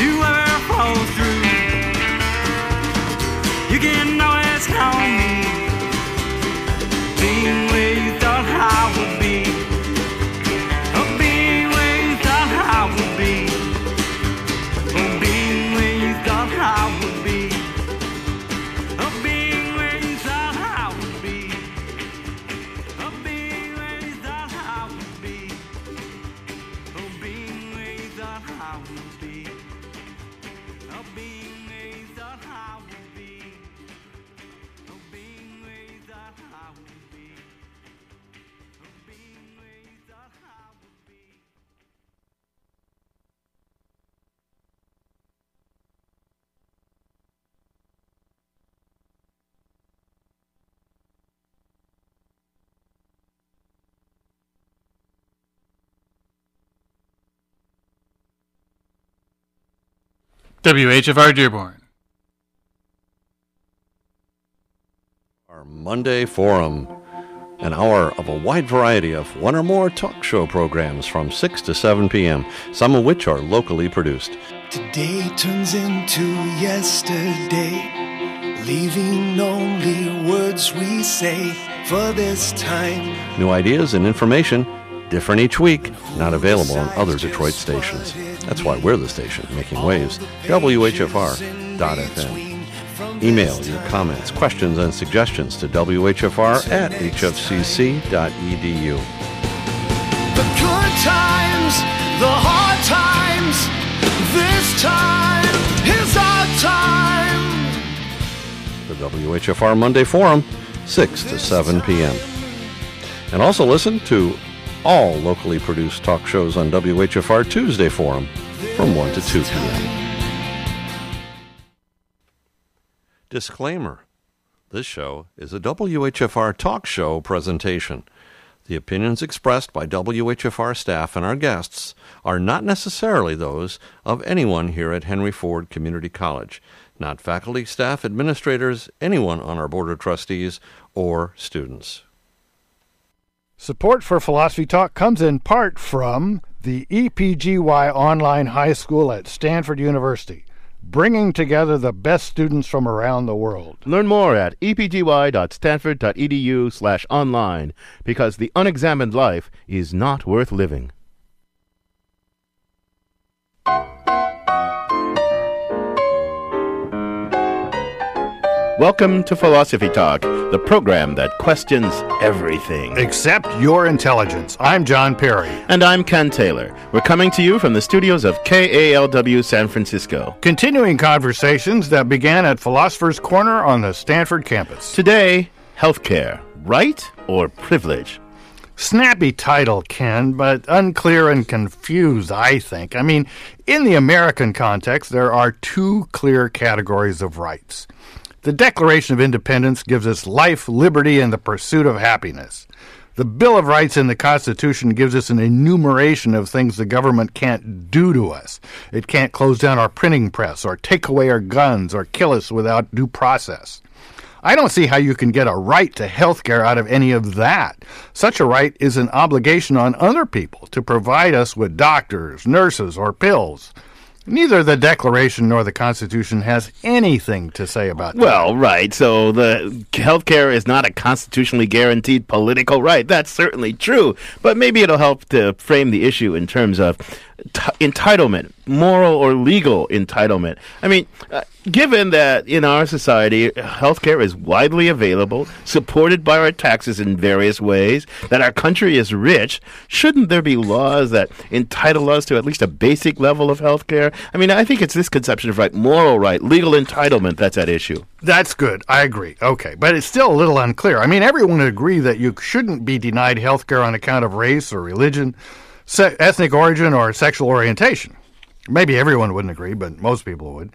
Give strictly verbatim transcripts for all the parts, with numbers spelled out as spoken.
whoever falls through. You can always count on me, being where you thought I would be, oh, being where you thought I would be, oh, being where you thought I would be, oh, being where you thought I would be, oh, being where you thought I would be, oh, being where you thought I would be, oh, being where you thought I would be. W H F R Dearborn. Our Monday Forum, an hour of a wide variety of one or more talk show programs from six to seven p.m., some of which are locally produced. Today turns into yesterday, leaving only words we say for this time. New ideas and information, different each week, not available on other Detroit stations. That's why we're the station making waves. W H F R dot F M. Email your comments, questions, and suggestions to W H F R at H F C C dot E D U. The good times, the hard times, this time is our time. The W H F R Monday Forum, six to seven p.m. And also listen to all locally produced talk shows on W H F R Tuesday Forum from one to two p.m. Disclaimer. This show is a W H F R talk show presentation. The opinions expressed by W H F R staff and our guests are not necessarily those of anyone here at Henry Ford Community College, not faculty, staff, administrators, anyone on our Board of Trustees, or students. Support for Philosophy Talk comes in part from the E P G Y Online High School at Stanford University, bringing together the best students from around the world. Learn more at e p g y dot stanford dot e d u slash online, because the unexamined life is not worth living. Welcome to Philosophy Talk, the program that questions everything. Except your intelligence. I'm John Perry. And I'm Ken Taylor. We're coming to you from the studios of K A L W San Francisco. Continuing conversations that began at Philosopher's Corner on the Stanford campus. Today, healthcare, right or privilege? Snappy title, Ken, but unclear and confused, I think. I mean, in the American context, there are two clear categories of rights. The Declaration of Independence gives us life, liberty, and the pursuit of happiness. The Bill of Rights in the Constitution gives us an enumeration of things the government can't do to us. It can't close down our printing press, or take away our guns, or kill us without due process. I don't see how you can get a right to health care out of any of that. Such a right is an obligation on other people to provide us with doctors, nurses, or pills. Neither the Declaration nor the Constitution has anything to say about that. Well, right. So the health care is not a constitutionally guaranteed political right. That's certainly true. But maybe it'll help to frame the issue in terms of t- entitlement, moral or legal entitlement. I mean, uh, given that in our society, healthcare is widely available, supported by our taxes in various ways, that our country is rich, shouldn't there be laws that entitle us to at least a basic level of healthcare? I mean, I think it's this conception of right, moral right, legal entitlement that's at issue. That's good. I agree. Okay. But it's still a little unclear. I mean, everyone would agree that you shouldn't be denied healthcare on account of race or religion, se- ethnic origin, or sexual orientation. Maybe everyone wouldn't agree, but most people would.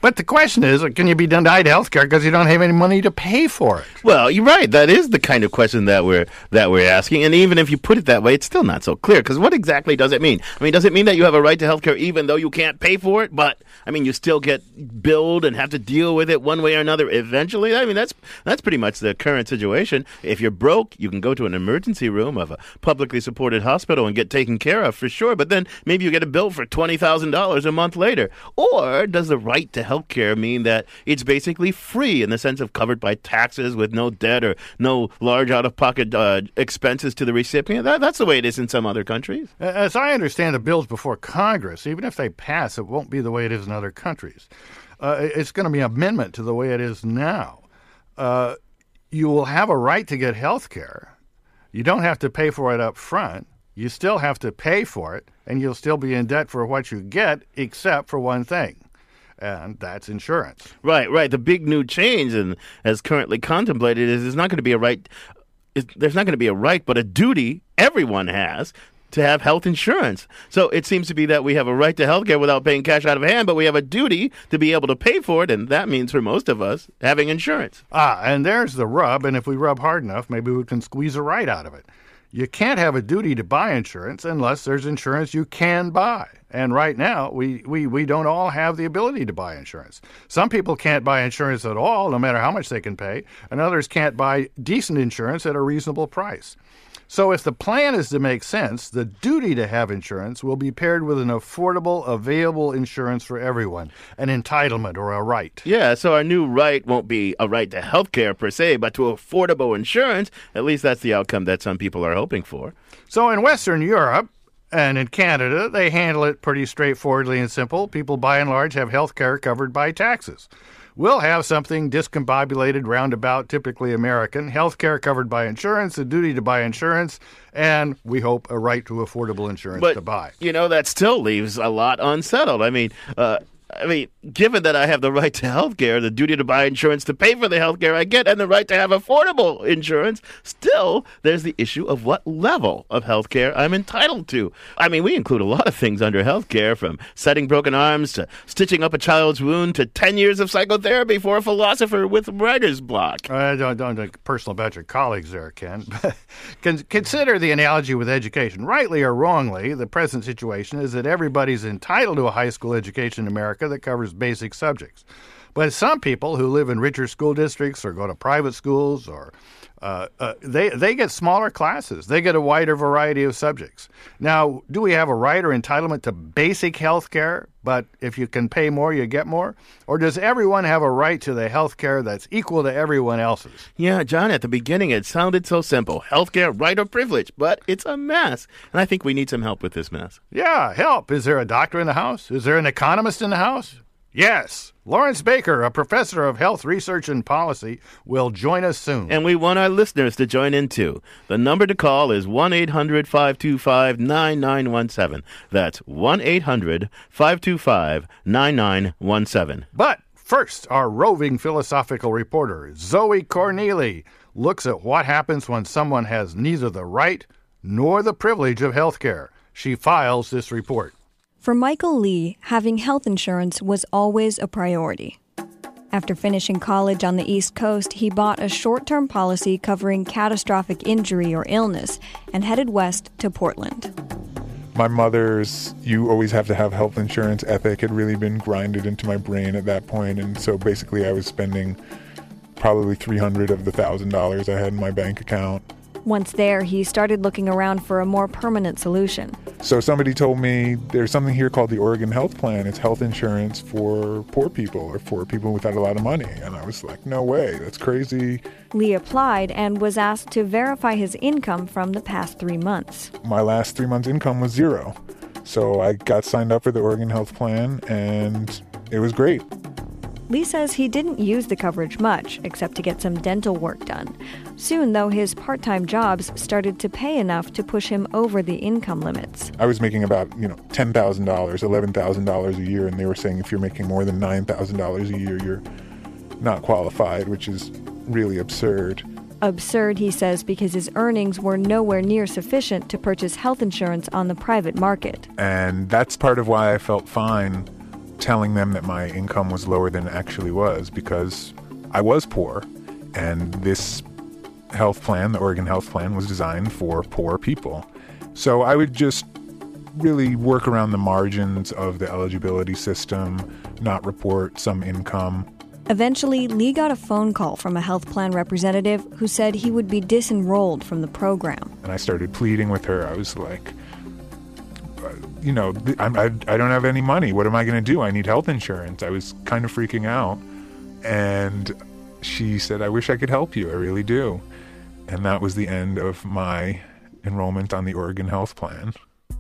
But the question is, can you be denied health care because you don't have any money to pay for it? Well, you're right. That is the kind of question that we're that we're asking. And even if you put it that way, it's still not so clear. Because what exactly does it mean? I mean, does it mean that you have a right to health care even though you can't pay for it? But, I mean, you still get billed and have to deal with it one way or another eventually? I mean, that's that's pretty much the current situation. If you're broke, you can go to an emergency room of a publicly supported hospital and get taken care of for sure. But then maybe you get a bill for twenty thousand dollars a month later. Or does the right to health care mean that it's basically free in the sense of covered by taxes with no debt or no large out-of-pocket uh, expenses to the recipient? That, that's the way it is in some other countries. As I understand the bills before Congress, even if they pass, it won't be the way it is in other countries. Uh, it's going to be an amendment to the way it is now. Uh, you will have a right to get health care. You don't have to pay for it up front. You still have to pay for it, and you'll still be in debt for what you get, except for one thing. And that's insurance. Right, right. The big new change, and as currently contemplated, is there's not going to be a right. Is, there's not going to be a right, but a duty everyone has to have health insurance. So it seems to be that we have a right to health care without paying cash out of hand, but we have a duty to be able to pay for it, and that means for most of us having insurance. Ah, and there's the rub, and if we rub hard enough, maybe we can squeeze a right out of it. You can't have a duty to buy insurance unless there's insurance you can buy. And right now, we, we, we don't all have the ability to buy insurance. Some people can't buy insurance at all, no matter how much they can pay, and others can't buy decent insurance at a reasonable price. So if the plan is to make sense, the duty to have insurance will be paired with an affordable, available insurance for everyone, an entitlement or a right. Yeah, so our new right won't be a right to health care per se, but to affordable insurance. At least that's the outcome that some people are hoping for. So in Western Europe and in Canada, they handle it pretty straightforwardly and simple. People, by and large, have health care covered by taxes. We'll have something discombobulated, roundabout, typically American, health care covered by insurance, a duty to buy insurance, and we hope a right to affordable insurance but, to buy. You know, that still leaves a lot unsettled. I mean, uh, I mean, given that I have the right to health care, the duty to buy insurance to pay for the health care I get, and the right to have affordable insurance, still there's the issue of what level of health care I'm entitled to. I mean, we include a lot of things under health care, from setting broken arms to stitching up a child's wound to ten years of psychotherapy for a philosopher with writer's block. I don't, don't think personal about your colleagues there, Ken. Consider the analogy with education. Rightly or wrongly, the present situation is that everybody's entitled to a high school education in America that covers basic subjects. But some people who live in richer school districts or go to private schools, or uh, uh, they they get smaller classes. They get a wider variety of subjects. Now, do we have a right or entitlement to basic health care, but if you can pay more, you get more? Or does everyone have a right to the health care that's equal to everyone else's? Yeah, John, at the beginning it sounded so simple. Health care, right or privilege, but it's a mess. And I think we need some help with this mess. Yeah, help. Is there a doctor in the house? Is there an economist in the house? Yes. Lawrence Baker, a professor of health research and policy, will join us soon. And we want our listeners to join in, too. The number to call is one eight hundred five two five nine nine one seven. That's one eight hundred five two five nine nine one seven. But first, our roving philosophical reporter, Zoe Corneli, looks at what happens when someone has neither the right nor the privilege of health care. She files this report. For Michael Lee, having health insurance was always a priority. After finishing college on the East Coast, he bought a short-term policy covering catastrophic injury or illness and headed west to Portland. My mother's "you always have to have health insurance" ethic had really been grinded into my brain at that point, and so basically I was spending probably three hundred dollars of the one thousand dollars I had in my bank account. Once there, he started looking around for a more permanent solution. So somebody told me there's something here called the Oregon Health Plan. It's health insurance for poor people or for people without a lot of money. And I was like, no way, that's crazy. Lee applied and was asked to verify his income from the past three months. My last three months' income was zero. So I got signed up for the Oregon Health Plan, and it was great. Lee says he didn't use the coverage much, except to get some dental work done. Soon, though, his part-time jobs started to pay enough to push him over the income limits. I was making about, you know, ten thousand dollars, eleven thousand dollars a year, and they were saying if you're making more than nine thousand dollars a year, you're not qualified, which is really absurd. Absurd, he says, because his earnings were nowhere near sufficient to purchase health insurance on the private market. And that's part of why I felt fine telling them that my income was lower than it actually was, because I was poor, and this health plan, the Oregon Health Plan, was designed for poor people. So I would just really work around the margins of the eligibility system, not report some income. Eventually, Lee got a phone call from a health plan representative who said he would be disenrolled from the program. And I started pleading with her. I was like, you know, I'm, I, I don't have any money. What am I going to do? I need health insurance. I was kind of freaking out. And she said, I wish I could help you. I really do. And that was the end of my enrollment on the Oregon Health Plan.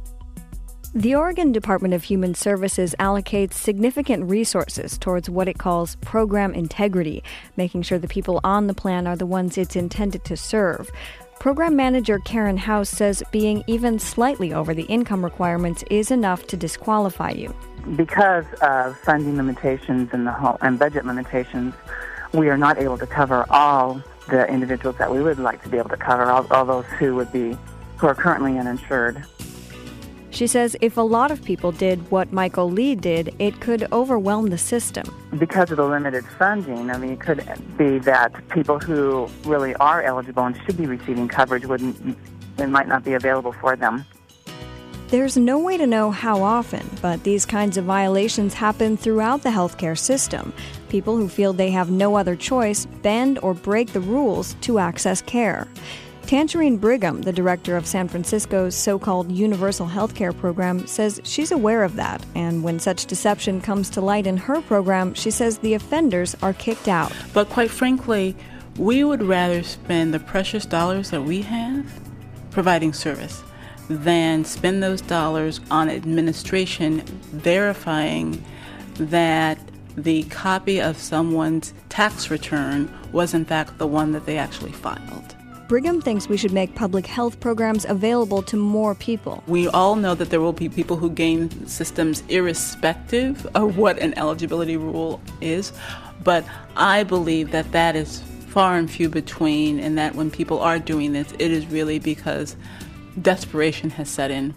The Oregon Department of Human Services allocates significant resources towards what it calls program integrity, making sure the people on the plan are the ones it's intended to serve. Program manager Karen House says being even slightly over the income requirements is enough to disqualify you. Because of funding limitations and the whole, and budget limitations, we are not able to cover all the individuals that we would like to be able to cover, all, all those who would be who are currently uninsured. She says if a lot of people did what Michael Lee did, it could overwhelm the system. Because of the limited funding, I mean, it could be that people who really are eligible and should be receiving coverage wouldn't, it might not be available for them. There's no way to know how often, but these kinds of violations happen throughout the healthcare system. People who feel they have no other choice bend or break the rules to access care. Tangerine Brigham, the director of San Francisco's so-called Universal Healthcare Program, says she's aware of that, and when such deception comes to light in her program, she says the offenders are kicked out. But quite frankly, we would rather spend the precious dollars that we have providing service than spend those dollars on administration verifying that the copy of someone's tax return was in fact the one that they actually filed. Brigham thinks we should make public health programs available to more people. We all know that there will be people who gain systems irrespective of what an eligibility rule is, but I believe that that is far and few between, and that when people are doing this, it is really because desperation has set in.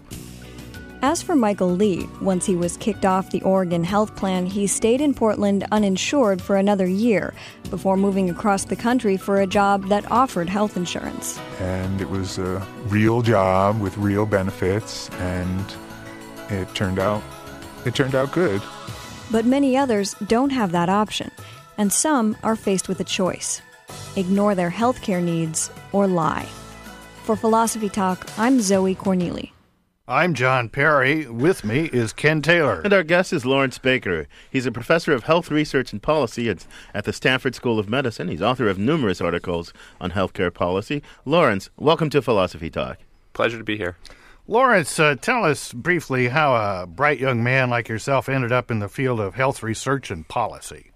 As for Michael Lee, once he was kicked off the Oregon Health Plan, he stayed in Portland uninsured for another year before moving across the country for a job that offered health insurance. And it was a real job with real benefits, and it turned out it turned out good. But many others don't have that option, and some are faced with a choice: ignore their health care needs or lie. For Philosophy Talk, I'm Zoe Corneli. I'm John Perry. With me is Ken Taylor. And our guest is Lawrence Baker. He's a professor of health research and policy at, at the Stanford School of Medicine. He's author of numerous articles on healthcare policy. Lawrence, welcome to Philosophy Talk. Pleasure to be here. Lawrence, uh, tell us briefly how a bright young man like yourself ended up in the field of health research and policy.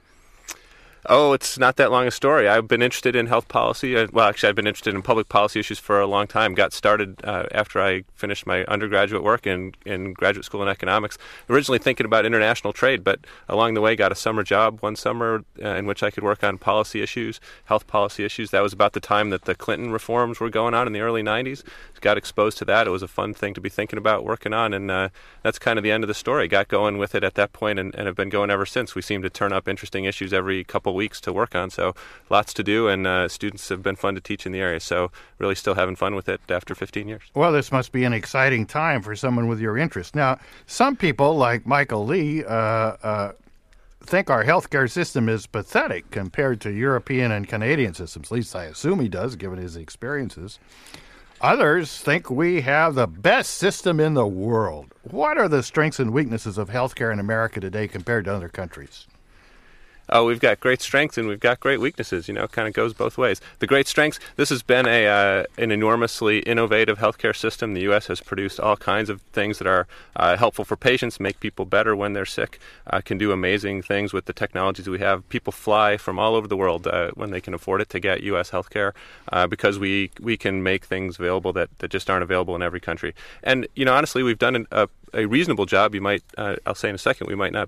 Oh, it's not that long a story. I've been interested in health policy. Uh, well, actually, I've been interested in public policy issues for a long time. Got started uh, after I finished my undergraduate work in, in graduate school in economics. Originally thinking about international trade, but along the way got a summer job one summer uh, in which I could work on policy issues, health policy issues. That was about the time that the Clinton reforms were going on in the early nineties. Got exposed to that. It was a fun thing to be thinking about, working on, and uh, that's kind of the end of the story. Got going with it at that point and, and have been going ever since. We seem to turn up interesting issues every couple weeks to work on, so lots to do, and uh, students have been fun to teach in the area, so really still having fun with it after fifteen years. Well, this must be an exciting time for someone with your interest. Now, some people, like Michael Lee, uh, uh, think our healthcare system is pathetic compared to European and Canadian systems. At least I assume he does, given his experiences. Others think we have the best system in the world. What are the strengths and weaknesses of healthcare in America today compared to other countries? Oh, we've got great strengths and we've got great weaknesses. You know, it kind of goes both ways. The great strengths, this has been a uh, an enormously innovative healthcare system. The U S has produced all kinds of things that are uh, helpful for patients, make people better when they're sick, uh, can do amazing things with the technologies we have. People fly from all over the world uh, when they can afford it to get U S healthcare uh, because we we can make things available that, that just aren't available in every country. And, you know, honestly, we've done an, a, a reasonable job. You might, uh, I'll say in a second, we might not be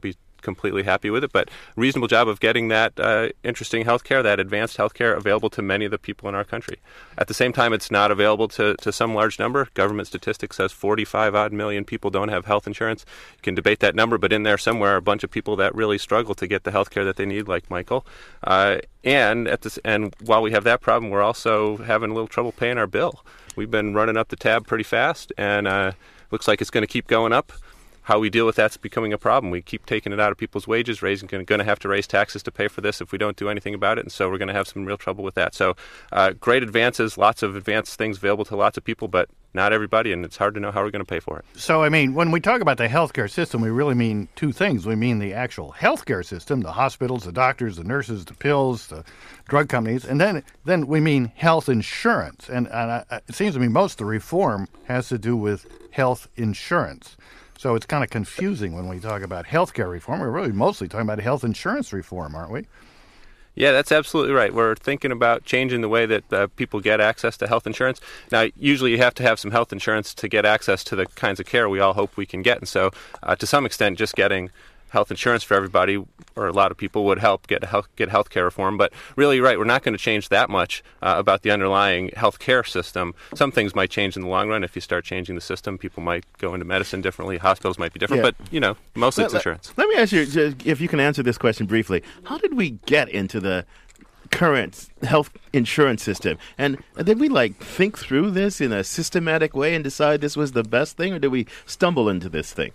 completely happy with it, but reasonable job of getting that uh, interesting health care, that advanced health care available to many of the people in our country. At the same time, it's not available to, to some large number. Government statistics says forty-five odd million people don't have health insurance. You can debate that number, but in there somewhere are a bunch of people that really struggle to get the health care that they need, like Michael. Uh, and at this, and while we have that problem, we're also having a little trouble paying our bill. We've been running up the tab pretty fast, and uh, looks like it's going to keep going up. How we deal with that's becoming a problem. We keep taking it out of people's wages, raising, going to have to raise taxes to pay for this if we don't do anything about it, and so we're going to have some real trouble with that. So uh, great advances, lots of advanced things available to lots of people, but not everybody, and it's hard to know how we're going to pay for it. So, I mean, when we talk about the healthcare system, we really mean two things. We mean the actual healthcare system, the hospitals, the doctors, the nurses, the pills, the drug companies, and then then we mean health insurance. And, and I, it seems to me most of the reform has to do with health insurance. So it's kind of confusing when we talk about healthcare reform. We're really mostly talking about health insurance reform, aren't we? Yeah, that's absolutely right. We're thinking about changing the way that uh, people get access to health insurance. Now, usually you have to have some health insurance to get access to the kinds of care we all hope we can get. And so, uh, to some extent, just getting health insurance for everybody, or a lot of people, would help get health, get health care reform. But really, you're right, we're not going to change that much uh, about the underlying health care system. Some things might change in the long run. If you start changing the system, people might go into medicine differently. Hospitals might be different. Yeah. But, you know, mostly let, it's insurance. Let, let me ask you, if you can answer this question briefly. How did we get into the current health insurance system? And did we, like, think through this in a systematic way and decide this was the best thing, or did we stumble into this thing?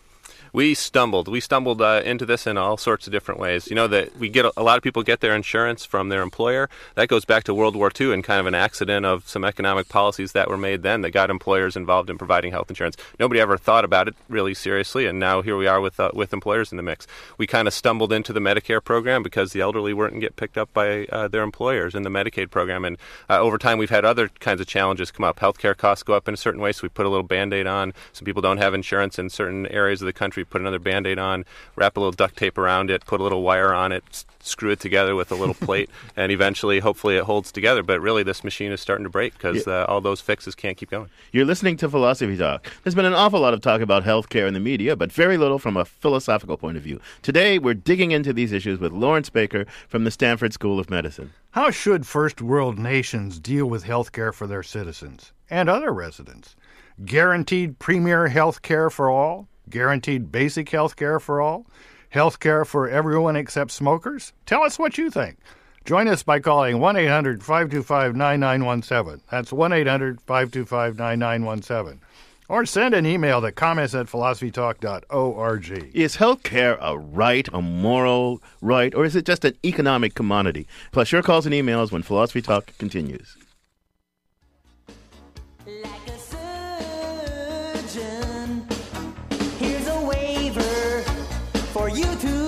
We stumbled. We stumbled uh, into this in all sorts of different ways. You know, that we get a, a lot of people get their insurance from their employer. That goes back to World War Two and kind of an accident of some economic policies that were made then that got employers involved in providing health insurance. Nobody ever thought about it really seriously, and now here we are with uh, with employers in the mix. We kind of stumbled into the Medicare program because the elderly weren't get picked up by uh, their employers in the Medicaid program, and uh, over time we've had other kinds of challenges come up. Healthcare costs go up in a certain way, so we put a little Band-Aid on. Some people don't have insurance in certain areas of the country. Put another Band-Aid on, wrap a little duct tape around it, put a little wire on it, s- screw it together with a little plate, and eventually, hopefully, it holds together. But really, this machine is starting to break because uh, all those fixes can't keep going. You're listening to Philosophy Talk. There's been an awful lot of talk about healthcare in the media, but very little from a philosophical point of view. Today, we're digging into these issues with Lawrence Baker from the Stanford School of Medicine. How should first world nations deal with health care for their citizens and other residents? Guaranteed premier health care for all? Guaranteed basic health care for all? Health care for everyone except smokers? Tell us what you think. Join us by calling one eight hundred five two five nine nine one seven. That's one eight hundred five two five nine nine one seven. Or send an email to comments at philosophy talk dot org. Is health care a right, a moral right, or is it just an economic commodity? Plus your calls and emails when Philosophy Talk continues. Like a surgeon, here's a waiver for you to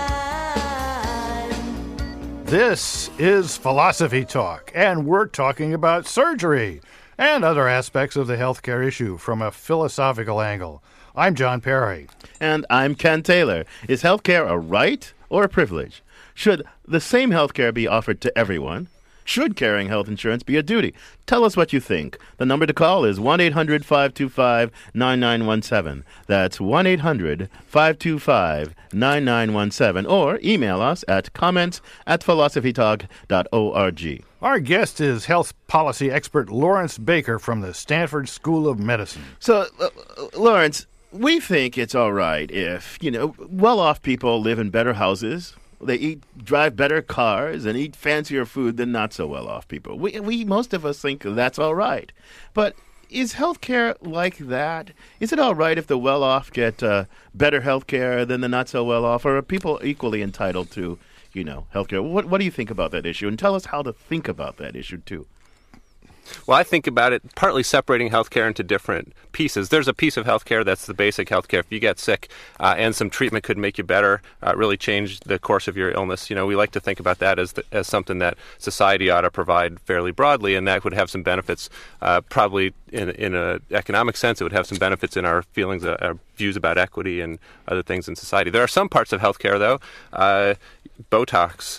sign. This is Philosophy Talk, and we're talking about surgery and other aspects of the healthcare issue from a philosophical angle. I'm John Perry. And I'm Ken Taylor. Is healthcare a right or a privilege? Should the same healthcare be offered to everyone? Should carrying health insurance be a duty? Tell us what you think. The number to call is one eight hundred five two five nine nine one seven. That's one eight hundred five two five nine nine one seven. Or email us at comments at philosophy talk dot org. Our guest is health policy expert Lawrence Baker from the Stanford School of Medicine. So, uh, Lawrence, we think it's all right if, you know, well-off people live in better houses. They eat, drive better cars and eat fancier food than not so well-off people. We, we, most of us think that's all right. But is healthcare like that? Is it all right if the well-off get uh, better healthcare than the not so well-off, or are people equally entitled to, you know, healthcare? What What do you think about that issue? And tell us how to think about that issue too. Well, I think about it partly separating healthcare into different pieces. There's a piece of healthcare that's the basic healthcare. If you get sick uh, and some treatment could make you better, uh, really change the course of your illness, you know, we like to think about that as the, as something that society ought to provide fairly broadly, and that would have some benefits. Uh, probably in in an economic sense, it would have some benefits in our feelings, uh, our views about equity and other things in society. There are some parts of healthcare, though, uh, Botox,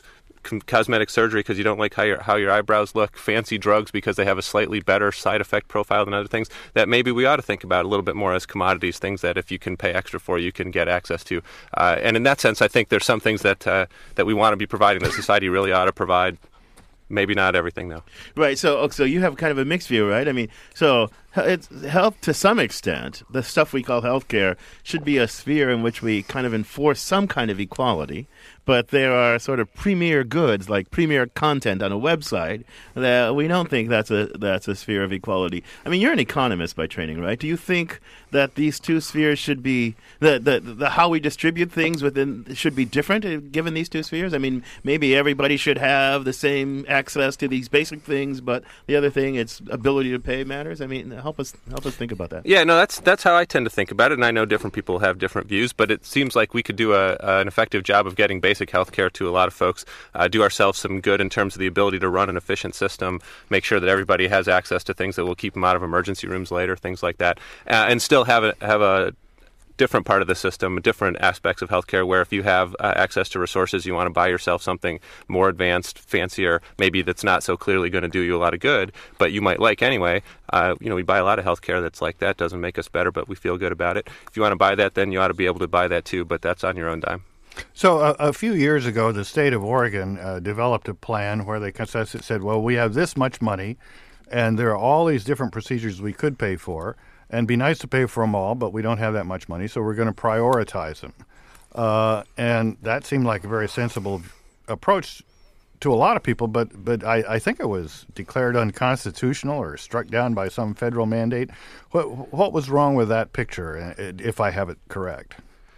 com- cosmetic surgery because you don't like how your how your eyebrows look, fancy drugs because they have a slightly better side effect profile than other things, that maybe we ought to think about a little bit more as commodities, things that if you can pay extra for, you can get access to. Uh, and in that sense, I think there's some things that uh, that we want to be providing that society really ought to provide. Maybe not everything, though. Right. So, so you have kind of a mixed view, right? I mean, so it's health to some extent. The stuff we call healthcare should be a sphere in which we kind of enforce some kind of equality. But there are sort of premier goods, like premier content on a website, that we don't think that's a that's a sphere of equality. I mean, you're an economist by training, right? Do you think that these two spheres should be the the, the how we distribute things within should be different uh, given these two spheres? I mean, maybe everybody should have the same access to these basic things, but the other thing, its ability to pay matters. I mean, help us help us think about that. Yeah, no, that's that's how I tend to think about it, and I know different people have different views, but it seems like we could do a, a an effective job of getting basic health care to a lot of folks, uh, do ourselves some good in terms of the ability to run an efficient system, make sure that everybody has access to things that will keep them out of emergency rooms later, things like that, uh, and still have a, have a different part of the system, different aspects of healthcare where if you have uh, access to resources, you want to buy yourself something more advanced, fancier, maybe that's not so clearly going to do you a lot of good, but you might like anyway. Uh, you know, we buy a lot of healthcare that's like that, doesn't make us better, but we feel good about it. If you want to buy that, then you ought to be able to buy that too, but that's on your own dime. So uh, a few years ago, the state of Oregon uh, developed a plan where they said, well, we have this much money, and there are all these different procedures we could pay for, and be nice to pay for them all, but we don't have that much money, so we're going to prioritize them. Uh, and that seemed like a very sensible approach to a lot of people, but but I, I think it was declared unconstitutional or struck down by some federal mandate. What, what was wrong with that picture, if I have it correct?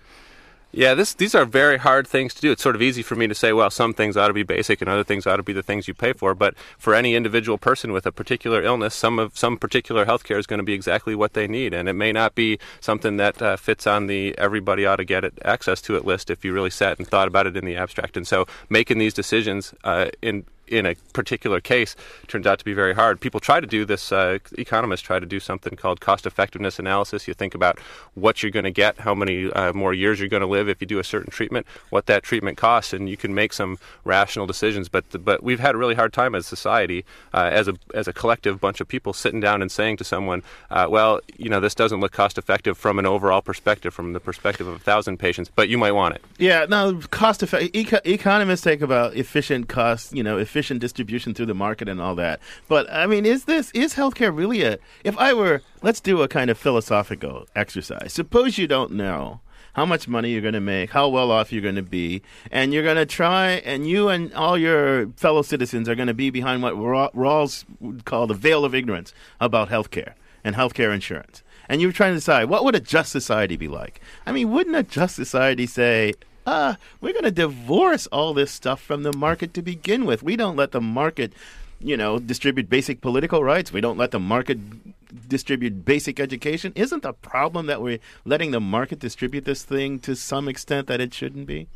Yeah, this, these are very hard things to do. It's sort of easy for me to say, well, some things ought to be basic and other things ought to be the things you pay for. But for any individual person with a particular illness, some of some particular health care is going to be exactly what they need. And it may not be something that uh, fits on the everybody ought to get it, access to it list if you really sat and thought about it in the abstract. And so making these decisions uh, in in a particular case turns out to be very hard. People try to do this, uh, economists try to do something called cost-effectiveness analysis. You think about what you're going to get, how many uh, more years you're going to live if you do a certain treatment, what that treatment costs, and you can make some rational decisions. But the, but we've had a really hard time as a society, uh, as a as a collective bunch of people sitting down and saying to someone, uh, well, you know, this doesn't look cost-effective from an overall perspective, from the perspective of a thousand patients, but you might want it. Yeah, no, cost-effective. Eco- economists think about efficient cost, you know, efficient efficient distribution through the market and all that. But, I mean, is this, is healthcare really a, if I were, let's do a kind of philosophical exercise. Suppose you don't know how much money you're going to make, how well off you're going to be, and you're going to try, and you and all your fellow citizens are going to be behind what Rawls would call the veil of ignorance about healthcare and healthcare insurance. And you're trying to decide, what would a just society be like? I mean, wouldn't a just society say, Uh, we're going to divorce all this stuff from the market to begin with. We don't let the market, you know, distribute basic political rights. We don't let the market distribute basic education. Isn't the problem that we're letting the market distribute this thing to some extent that it shouldn't be?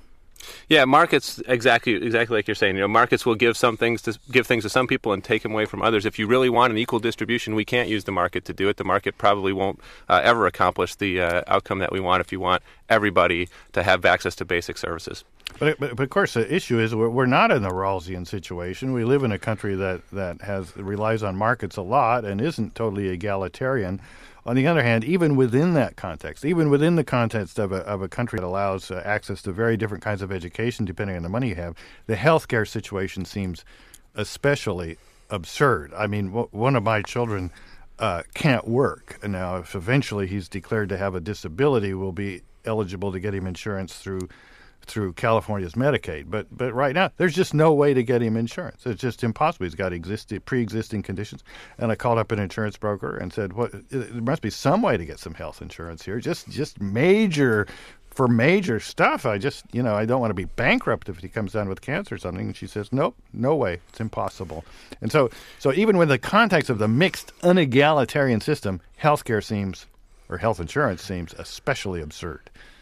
Yeah, markets exactly exactly like you're saying. You know, markets will give some things to give things to some people and take them away from others. If you really want an equal distribution, we can't use the market to do it. The market probably won't uh, ever accomplish the uh, outcome that we want if you want everybody to have access to basic services. But, but, but of course, the issue is we're, we're not in the Rawlsian situation. We live in a country that, that has relies on markets a lot and isn't totally egalitarian. On the other hand, even within that context, even within the context of a, of a country that allows uh, access to very different kinds of education depending on the money you have, the healthcare situation seems especially absurd. I mean, w- one of my children uh, can't work. And now, if eventually he's declared to have a disability, we'll be eligible to get him insurance through through California's Medicaid. But but right now, there's just no way to get him insurance. It's just impossible. He's got existing, pre-existing conditions. And I called up an insurance broker and said, "What? There must be some way to get some health insurance here. Just just major, for major stuff. I just, you know, I don't want to be bankrupt if he comes down with cancer or something." And she says, "Nope, no way. It's impossible." And so, so even with the context of the mixed, unegalitarian system, healthcare seems, or health insurance seems especially absurd.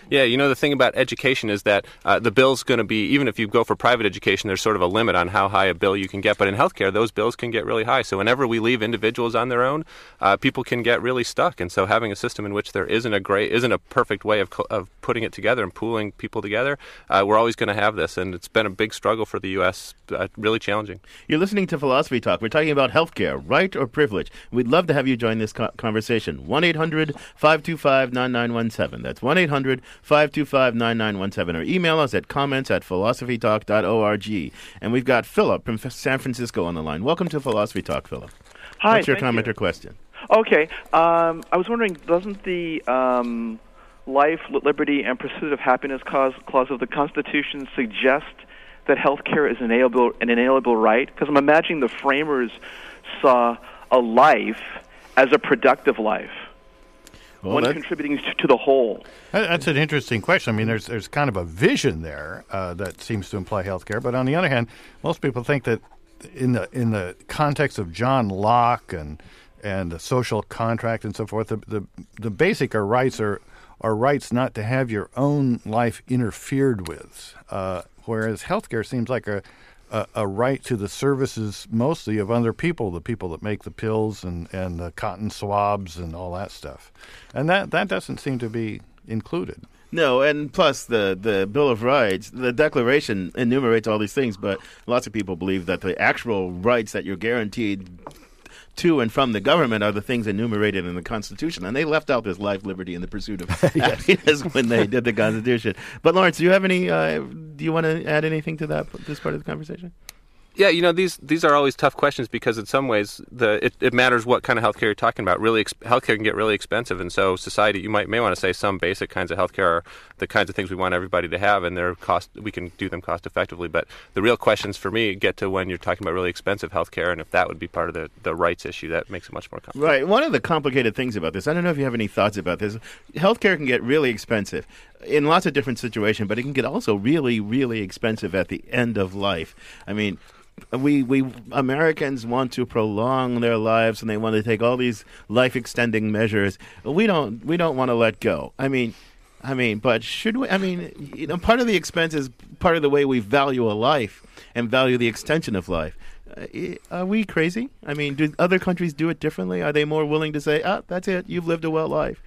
Yeah, you know, the thing about education is that uh, the bill's going to be, even if you go for private education, there's sort of a limit on how high a bill you can get. But in healthcare, those bills can get really high. So whenever we leave individuals on their own, uh, people can get really stuck. And so having a system in which there isn't a great, isn't a perfect way of, co- of putting it together and pooling people together, uh, we're always going to have this. And it's been a big struggle for the U S, uh, really challenging. You're listening to Philosophy Talk. We're talking about healthcare, right or privilege. We'd love to have you join this co- conversation. one eight hundred five two five nine nine one seven. That's one eight hundred five two five nine nine one seven. Or email us at comments at philosophy talk dot org. And we've got Philip from F- San Francisco on the line. Welcome to Philosophy Talk, Philip. Hi, What's your thank comment you. or question? Okay. Um, I was wondering, doesn't the um, life, liberty, and pursuit of happiness clause, clause of the Constitution suggest that health care is an inalienable, an inalienable right? Because I'm imagining the framers saw a life as a productive life. Well, one that- contributing to, to the whole. That- That's an interesting question. I mean, there's there's kind of a vision there uh, that seems to imply healthcare, but on the other hand, most people think that in the in the context of John Locke and and the social contract and so forth, the the, the basic are rights are are rights not to have your own life interfered with, uh, whereas healthcare seems like a A, a right to the services mostly of other people, the people that make the pills and, and the cotton swabs and all that stuff. And that, that doesn't seem to be included. No, and plus the, the Bill of Rights, the Declaration enumerates all these things, but lots of people believe that the actual rights that you're guaranteed to and from the government are the things enumerated in the Constitution. And they left out this life, liberty, and the pursuit of happiness when they did the Constitution. But Lawrence, do you have any, uh, do you want to add anything to that, this part of the conversation? Yeah, you know, these these are always tough questions because in some ways the it, it matters what kind of healthcare you're talking about. Really, ex- healthcare can get really expensive, and so society, you might may want to say some basic kinds of healthcare are the kinds of things we want everybody to have, and they're cost we can do them cost effectively. But the real questions for me get to when you're talking about really expensive healthcare, and if that would be part of the, the rights issue, that makes it much more complicated. Right. One of the complicated things about this, I don't know if you have any thoughts about this. Healthcare can get really expensive in lots of different situations, but it can get also really, really expensive at the end of life. I mean, We we Americans want to prolong their lives, and they want to take all these life-extending measures. We don't we don't want to let go. I mean, I mean, but should we? I mean, you know, part of the expense is part of the way we value a life and value the extension of life. Uh, are we crazy? I mean, do other countries do it differently? Are they more willing to say, "Ah, that's it, you've lived a well life"?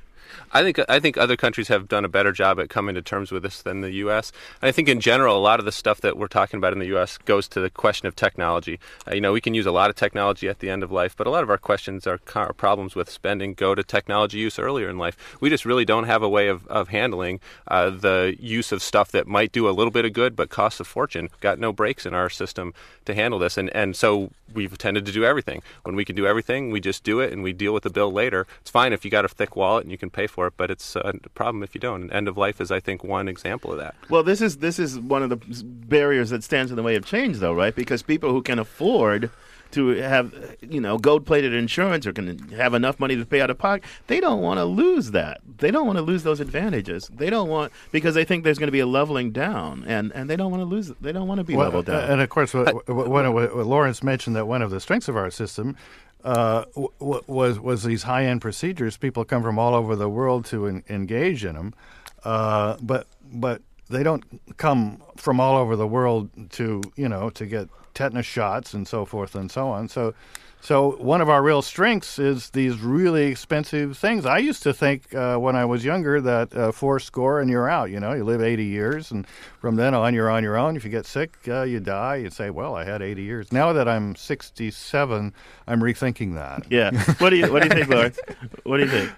I think I think other countries have done a better job at coming to terms with this than the U S. And I think in general, a lot of the stuff that we're talking about in the U S goes to the question of technology. Uh, you know, we can use a lot of technology at the end of life, but a lot of our questions, our, our problems with spending go to technology use earlier in life. We just really don't have a way of, of handling uh, the use of stuff that might do a little bit of good but costs a fortune. Got no brakes in our system to handle this. And, and so we've tended to do everything. When we can do everything, we just do it and we deal with the bill later. It's fine if you got a thick wallet and you can pay for it, but it's a problem if you don't. And end of life is, I think, one example of that. Well, this is this is one of the barriers that stands in the way of change, though, right? Because people who can afford to have, you know, gold-plated insurance or can have enough money to pay out of pocket, they don't want to lose that. They don't want to lose those advantages. They don't want, because they think there's going to be a leveling down, and, and they don't want to lose it. They don't want to be well, leveled down. And of course, what, what, what, what Lawrence mentioned that one of the strengths of our system uh, w- was was these high-end procedures. People come from all over the world to en- engage in them, uh, but but they don't come from all over the world to you know to get tetanus shots and so forth and so on. So, so one of our real strengths is these really expensive things. I used to think uh, when I was younger that uh, four score and you're out. You know, you live eighty years, and from then on you're on your own. If you get sick, uh, you die. You say, "Well, I had eighty years." Now that I'm sixty-seven, I'm rethinking that. Yeah. What do you What do you think, Lawrence? What do you think?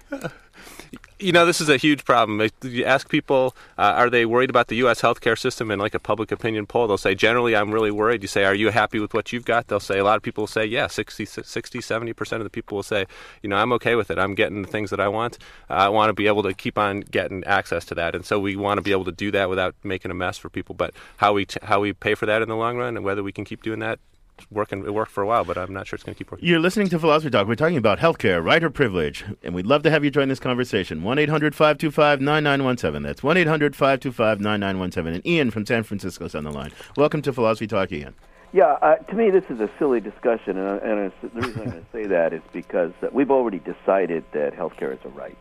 You know, this is a huge problem. You ask people, uh, are they worried about the U S healthcare system in like a public opinion poll? They'll say, generally, I'm really worried. You say, are you happy with what you've got? They'll say, a lot of people will say, yeah, sixty, sixty, seventy percent of the people will say, you know, I'm okay with it. I'm getting the things that I want. Uh, I want to be able to keep on getting access to that. And so we want to be able to do that without making a mess for people. But how we t- how we pay for that in the long run and whether we can keep doing that, working, it worked for a while, but I'm not sure it's going to keep working. You're listening to Philosophy Talk. We're talking about healthcare, right or privilege, and we'd love to have you join this conversation. one eight hundred five two five nine nine one seven. That's one eight hundred five two five nine nine one seven. And Ian from San Francisco is on the line. Welcome to Philosophy Talk, Ian. Yeah, uh, to me, this is a silly discussion, and, and it's, the reason I'm going to say that is because uh, we've already decided that healthcare is a right.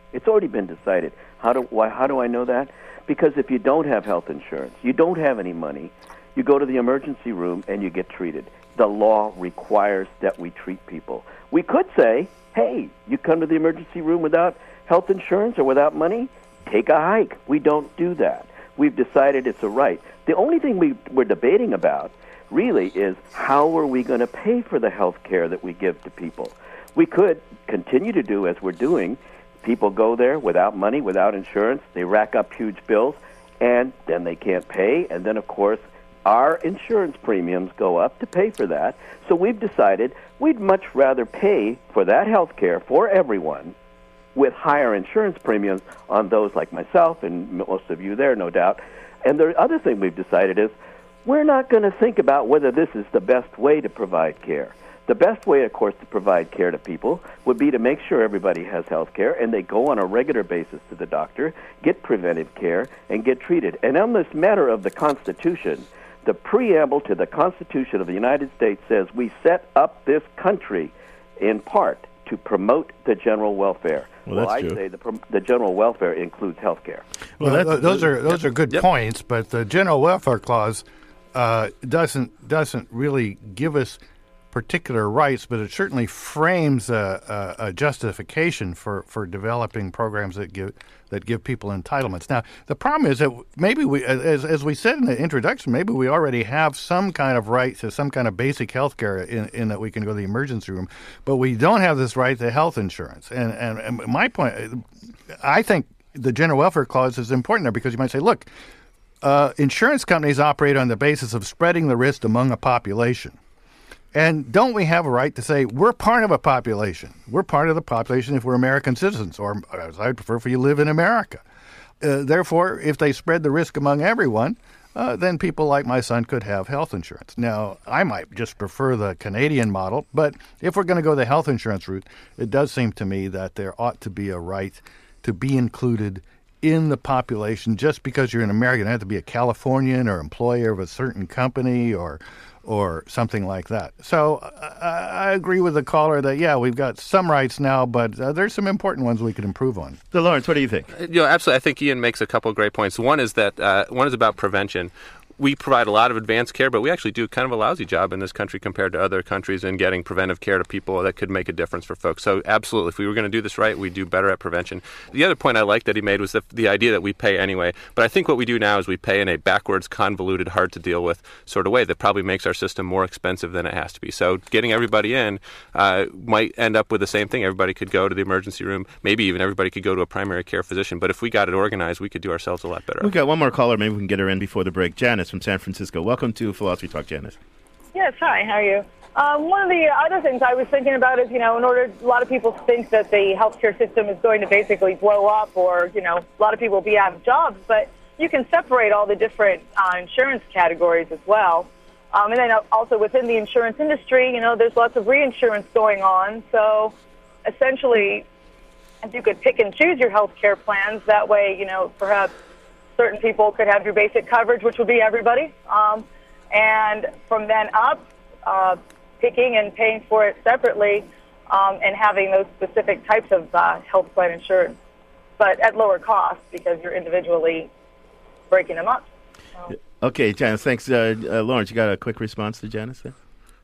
It's already been decided. How do why? How do I know that? Because if you don't have health insurance, you don't have any money, you go to the emergency room and you get treated. The law requires that we treat people. We could say, hey, you come to the emergency room without health insurance or without money, take a hike. We don't do that. We've decided it's a right. The only thing we, we're debating about really is how are we going to pay for the health care that we give to people. We could continue to do as we're doing. People go there without money, without insurance. They rack up huge bills, and then they can't pay. And then, of course, our insurance premiums go up to pay for that. So we've decided we'd much rather pay for that health care for everyone with higher insurance premiums on those like myself and most of you there, no doubt. And the other thing we've decided is we're not going to think about whether this is the best way to provide care. The best way, of course, to provide care to people would be to make sure everybody has health care and they go on a regular basis to the doctor, get preventive care, and get treated. And on this matter of the Constitution, the preamble to the Constitution of the United States says we set up this country in part to promote the general welfare. Well, well that's I true. say the, prom- the general welfare includes health care. Well, Well, th- those are those are good Yep. points, but the general welfare clause uh, doesn't doesn't really give us particular rights, but it certainly frames a, a, a justification for, for developing programs that give that give people entitlements. Now, the problem is that maybe we, as as we said in the introduction, maybe we already have some kind of right to some kind of basic health care in, in that we can go to the emergency room, but we don't have this right to health insurance. And and, and my point, I think the general welfare clause is important there because you might say, look, uh, insurance companies operate on the basis of spreading the risk among a population. And don't we have a right to say we're part of a population? We're part of the population if we're American citizens, or as I'd prefer, if you live in America. Uh, therefore, if they spread the risk among everyone, uh, then people like my son could have health insurance. Now, I might just prefer the Canadian model, but if we're going to go the health insurance route, it does seem to me that there ought to be a right to be included in the population just because you're an American. You don't have to be a Californian or employer of a certain company or or something like that. So I, I agree with the caller that, yeah, we've got some rights now, but uh, there's some important ones we could improve on. So, Lawrence, what do you think? You know, absolutely. I think Ian makes a couple of great points. One is that uh, one is about prevention. We provide a lot of advanced care, but we actually do kind of a lousy job in this country compared to other countries in getting preventive care to people that could make a difference for folks. So absolutely, if we were going to do this right, we'd do better at prevention. The other point I like that he made was the, the idea that we pay anyway. But I think what we do now is we pay in a backwards, convoluted, hard to deal with sort of way that probably makes our system more expensive than it has to be. So getting everybody in uh, might end up with the same thing. Everybody could go to the emergency room. Maybe even everybody could go to a primary care physician. But if we got it organized, we could do ourselves a lot better. We've got one more caller. Maybe we can get her in before the break. Janice from San Francisco. Welcome to Philosophy Talk, Janice. Yes, hi, how are you? Um, one of the other things I was thinking about is, you know, in order, a lot of people think that the healthcare system is going to basically blow up or, you know, a lot of people will be out of jobs, but you can separate all the different uh, insurance categories as well. Um, and then also within the insurance industry, you know, there's lots of reinsurance going on. So essentially, if you could pick and choose your healthcare plans, that way, you know, perhaps certain people could have your basic coverage, which would be everybody. Um, and from then up, uh, picking and paying for it separately um, and having those specific types of uh, health plan insurance, but at lower cost because you're individually breaking them up. So. Okay, Janice, thanks. Uh, uh, Lawrence, you got a quick response to Janice there?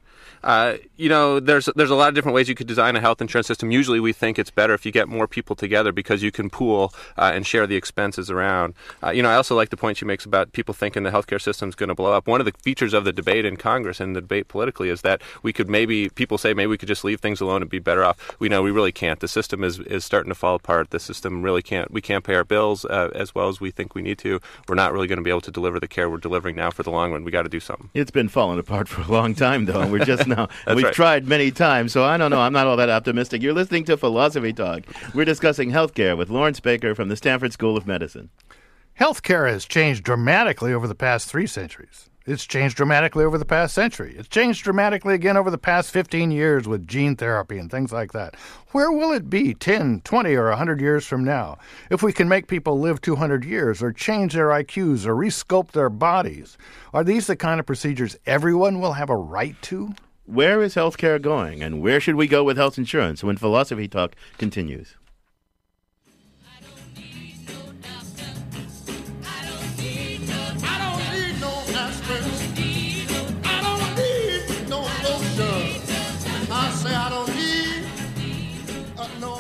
Uh, you know, there's there's a lot of different ways you could design a health insurance system. Usually we think it's better if you get more people together because you can pool uh, and share the expenses around. Uh, you know, I also like the point she makes about people thinking the healthcare system is going to blow up. One of the features of the debate in Congress and the debate politically is that we could maybe, people say maybe we could just leave things alone and be better off. We know we really can't. The system is, is starting to fall apart. The system really can't, we can't pay our bills uh, as well as we think we need to. We're not really going to be able to deliver the care we're delivering now for the long run. We got to do something. It's been falling apart for a long time, though, and we're just now, That's we've right. tried many times, so I don't know. I'm not all that optimistic. You're listening to Philosophy Talk. We're discussing healthcare with Lawrence Baker from the Stanford School of Medicine. Healthcare has changed dramatically over the past three centuries. It's changed dramatically over the past century. It's changed dramatically again over the past fifteen years with gene therapy and things like that. Where will it be ten, twenty, or one hundred years from now if we can make people live two hundred years or change their I Qs or resculpt their bodies? Are these the kind of procedures everyone will have a right to? Where is healthcare going, and where should we go with health insurance when Philosophy Talk continues?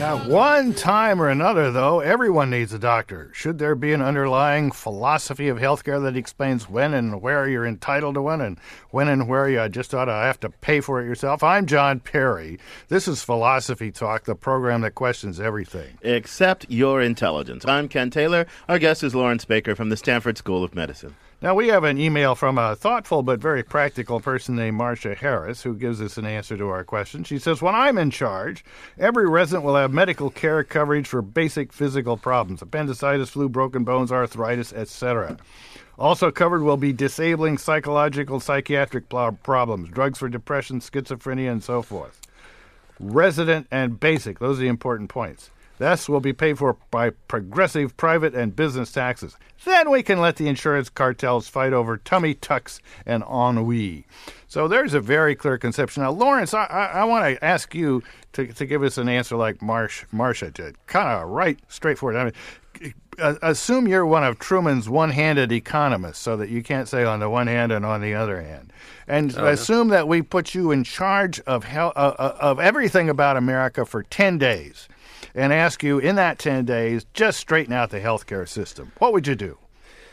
At one time or another, though, everyone needs a doctor. Should there be an underlying philosophy of healthcare that explains when and where you're entitled to one and when and where you just ought to have to pay for it yourself? I'm John Perry. This is Philosophy Talk, the program that questions everything. Except your intelligence. I'm Ken Taylor. Our guest is Lawrence Baker from the Stanford School of Medicine. Now, we have an email from a thoughtful but very practical person named Marcia Harris who gives us an answer to our question. She says, when I'm in charge, every resident will have medical care coverage for basic physical problems, appendicitis, flu, broken bones, arthritis, et cetera. Also covered will be disabling psychological, psychiatric pl- problems, drugs for depression, schizophrenia, and so forth. Resident and basic, those are the important points. This will be paid for by progressive private and business taxes. Then we can let the insurance cartels fight over tummy tucks and ennui. So there's a very clear conception. Now, Lawrence, I, I, I want to ask you to, to give us an answer like Marsh, Marcia did. Kind of right, straightforward. I mean, uh, assume you're one of Truman's one-handed economists so that you can't say on the one hand and on the other hand. And Oh, assume that we put you in charge of hel- uh, uh, of everything about America for ten days. And ask you, in that ten days, just straighten out the healthcare system. What would you do?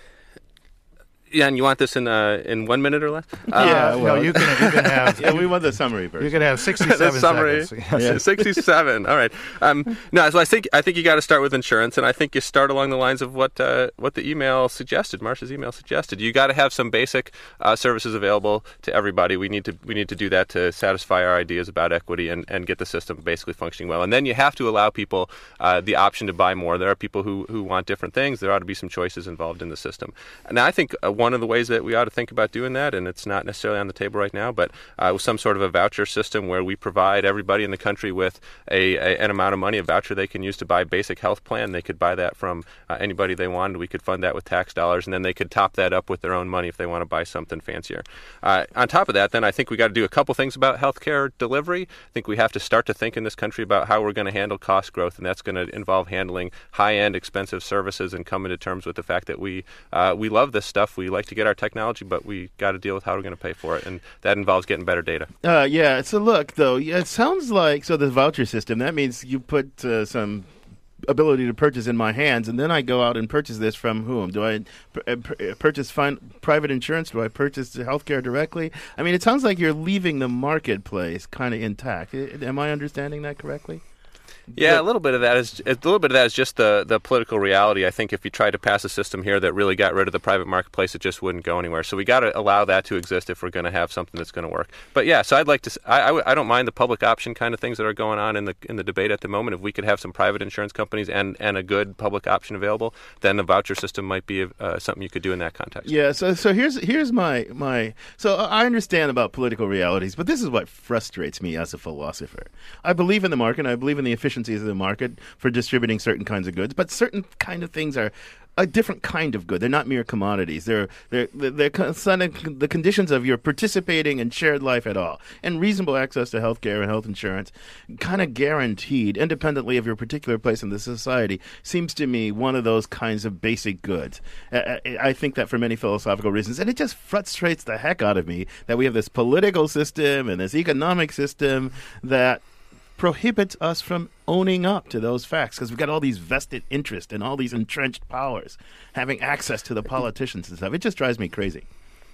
Yeah, and you want this in uh, in one minute or less? Yeah, well, no, you can, you can have... yeah, we want the summary version. You can have sixty-seven the summary, seconds. Yeah. sixty-seven. All right. Um, no, so I think I think you got to start with insurance, and I think you start along the lines of what uh, what the email suggested. Marcia's email suggested. You got to have some basic uh, services available to everybody. We need to we need to do that to satisfy our ideas about equity and, and get the system basically functioning well. And then you have to allow people uh, the option to buy more. There are people who who want different things. There ought to be some choices involved in the system. And I think uh, one of the ways that we ought to think about doing that, and it's not necessarily on the table right now, but uh, with some sort of a voucher system where we provide everybody in the country with a, a an amount of money, a voucher they can use to buy a basic health plan. They could buy that from uh, anybody they wanted. We could fund that with tax dollars, and then they could top that up with their own money if they want to buy something fancier. Uh, on top of that, then I think we got to do a couple things about healthcare delivery. I think we have to start to think in this country about how we're going to handle cost growth, and that's going to involve handling high-end, expensive services and coming to terms with the fact that we uh, we love this stuff. We like to get our technology, but we got to deal with how we're going to pay for it, and that involves getting better data. Uh, yeah, so look, though, yeah, it sounds like, so the voucher system, that means you put uh, some ability to purchase in my hands, and then I go out and purchase this from whom? Do I pr- pr- purchase fin- private insurance? Do I purchase the healthcare directly? I mean, it sounds like you're leaving the marketplace kind of intact. I, am I understanding that correctly? Yeah, a little bit of that is a little bit of that is just the, the political reality. I think if you tried to pass a system here that really got rid of the private marketplace, it just wouldn't go anywhere. So we got to allow that to exist if we're going to have something that's going to work. But yeah, so I'd like to. I, I, I don't mind the public option kind of things that are going on in the in the debate at the moment. If we could have some private insurance companies and, and a good public option available, then a voucher system might be uh, something you could do in that context. Yeah. So so here's here's my my. So I understand about political realities, but this is what frustrates me as a philosopher. I believe in the market. I believe in the efficiencies of the market for distributing certain kinds of goods, but certain kind of things are a different kind of good. They're not mere commodities. They're they're they're, they're the conditions of your participating in shared life at all, and reasonable access to health care and health insurance, kind of guaranteed, independently of your particular place in the society, seems to me one of those kinds of basic goods. I, I think that for many philosophical reasons, and it just frustrates the heck out of me that we have this political system and this economic system that prohibits us from owning up to those facts, because we've got all these vested interests and all these entrenched powers having access to the politicians and stuff. It just drives me crazy.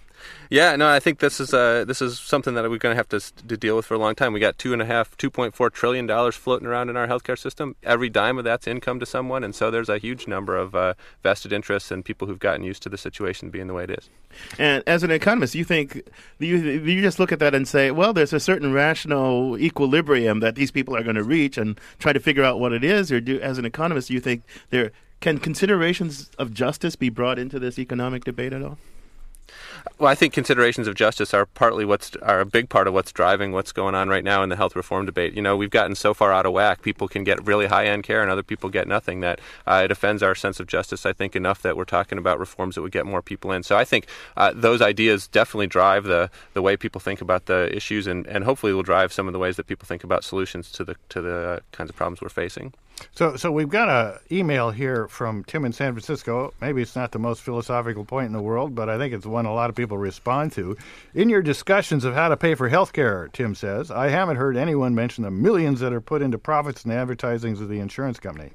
Yeah, no, I think this is uh, this is something that we're going to have to, to deal with for a long time. We got two and a half, two point four trillion dollars floating around in our healthcare system. Every dime of that's income to someone, and so there's a huge number of uh, vested interests and people who've gotten used to the situation being the way it is. And as an economist, you think you you just look at that and say, well, there's a certain rational equilibrium that these people are going to reach, and try to figure out what it is. Or do, as an economist, you think there can considerations of justice be brought into this economic debate at all? Well, I think considerations of justice are partly what's are a big part of what's driving what's going on right now in the health reform debate. You know, we've gotten so far out of whack. People can get really high-end care and other people get nothing. That uh, it offends our sense of justice, I think, enough that we're talking about reforms that would get more people in. So I think uh, those ideas definitely drive the, the way people think about the issues, and, and hopefully will drive some of the ways that people think about solutions to the to the kinds of problems we're facing. So, so we've got an email here from Tim in San Francisco. Maybe it's not the most philosophical point in the world, but I think it's one a lot of people respond to. In your discussions of how to pay for health care, Tim says, I haven't heard anyone mention the millions that are put into profits and advertisings of the insurance company.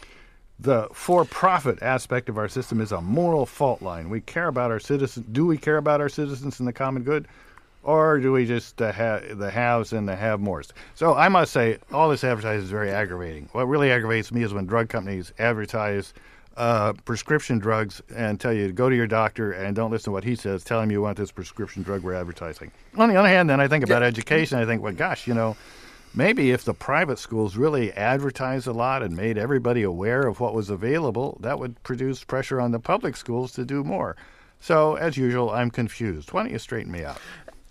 The for-profit aspect of our system is a moral fault line. We care about our citizens. Do we care about our citizens and the common good? Or do we just uh, have the haves and the have-mores? So I must say, all this advertising is very aggravating. What really aggravates me is when drug companies advertise uh, prescription drugs and tell you to go to your doctor and don't listen to what he says. Tell him you want this prescription drug we're advertising. On the other hand, then I think about yeah. education. I think, well, gosh, you know, maybe if the private schools really advertised a lot and made everybody aware of what was available, that would produce pressure on the public schools to do more. So, as usual, I'm confused. Why don't you straighten me out?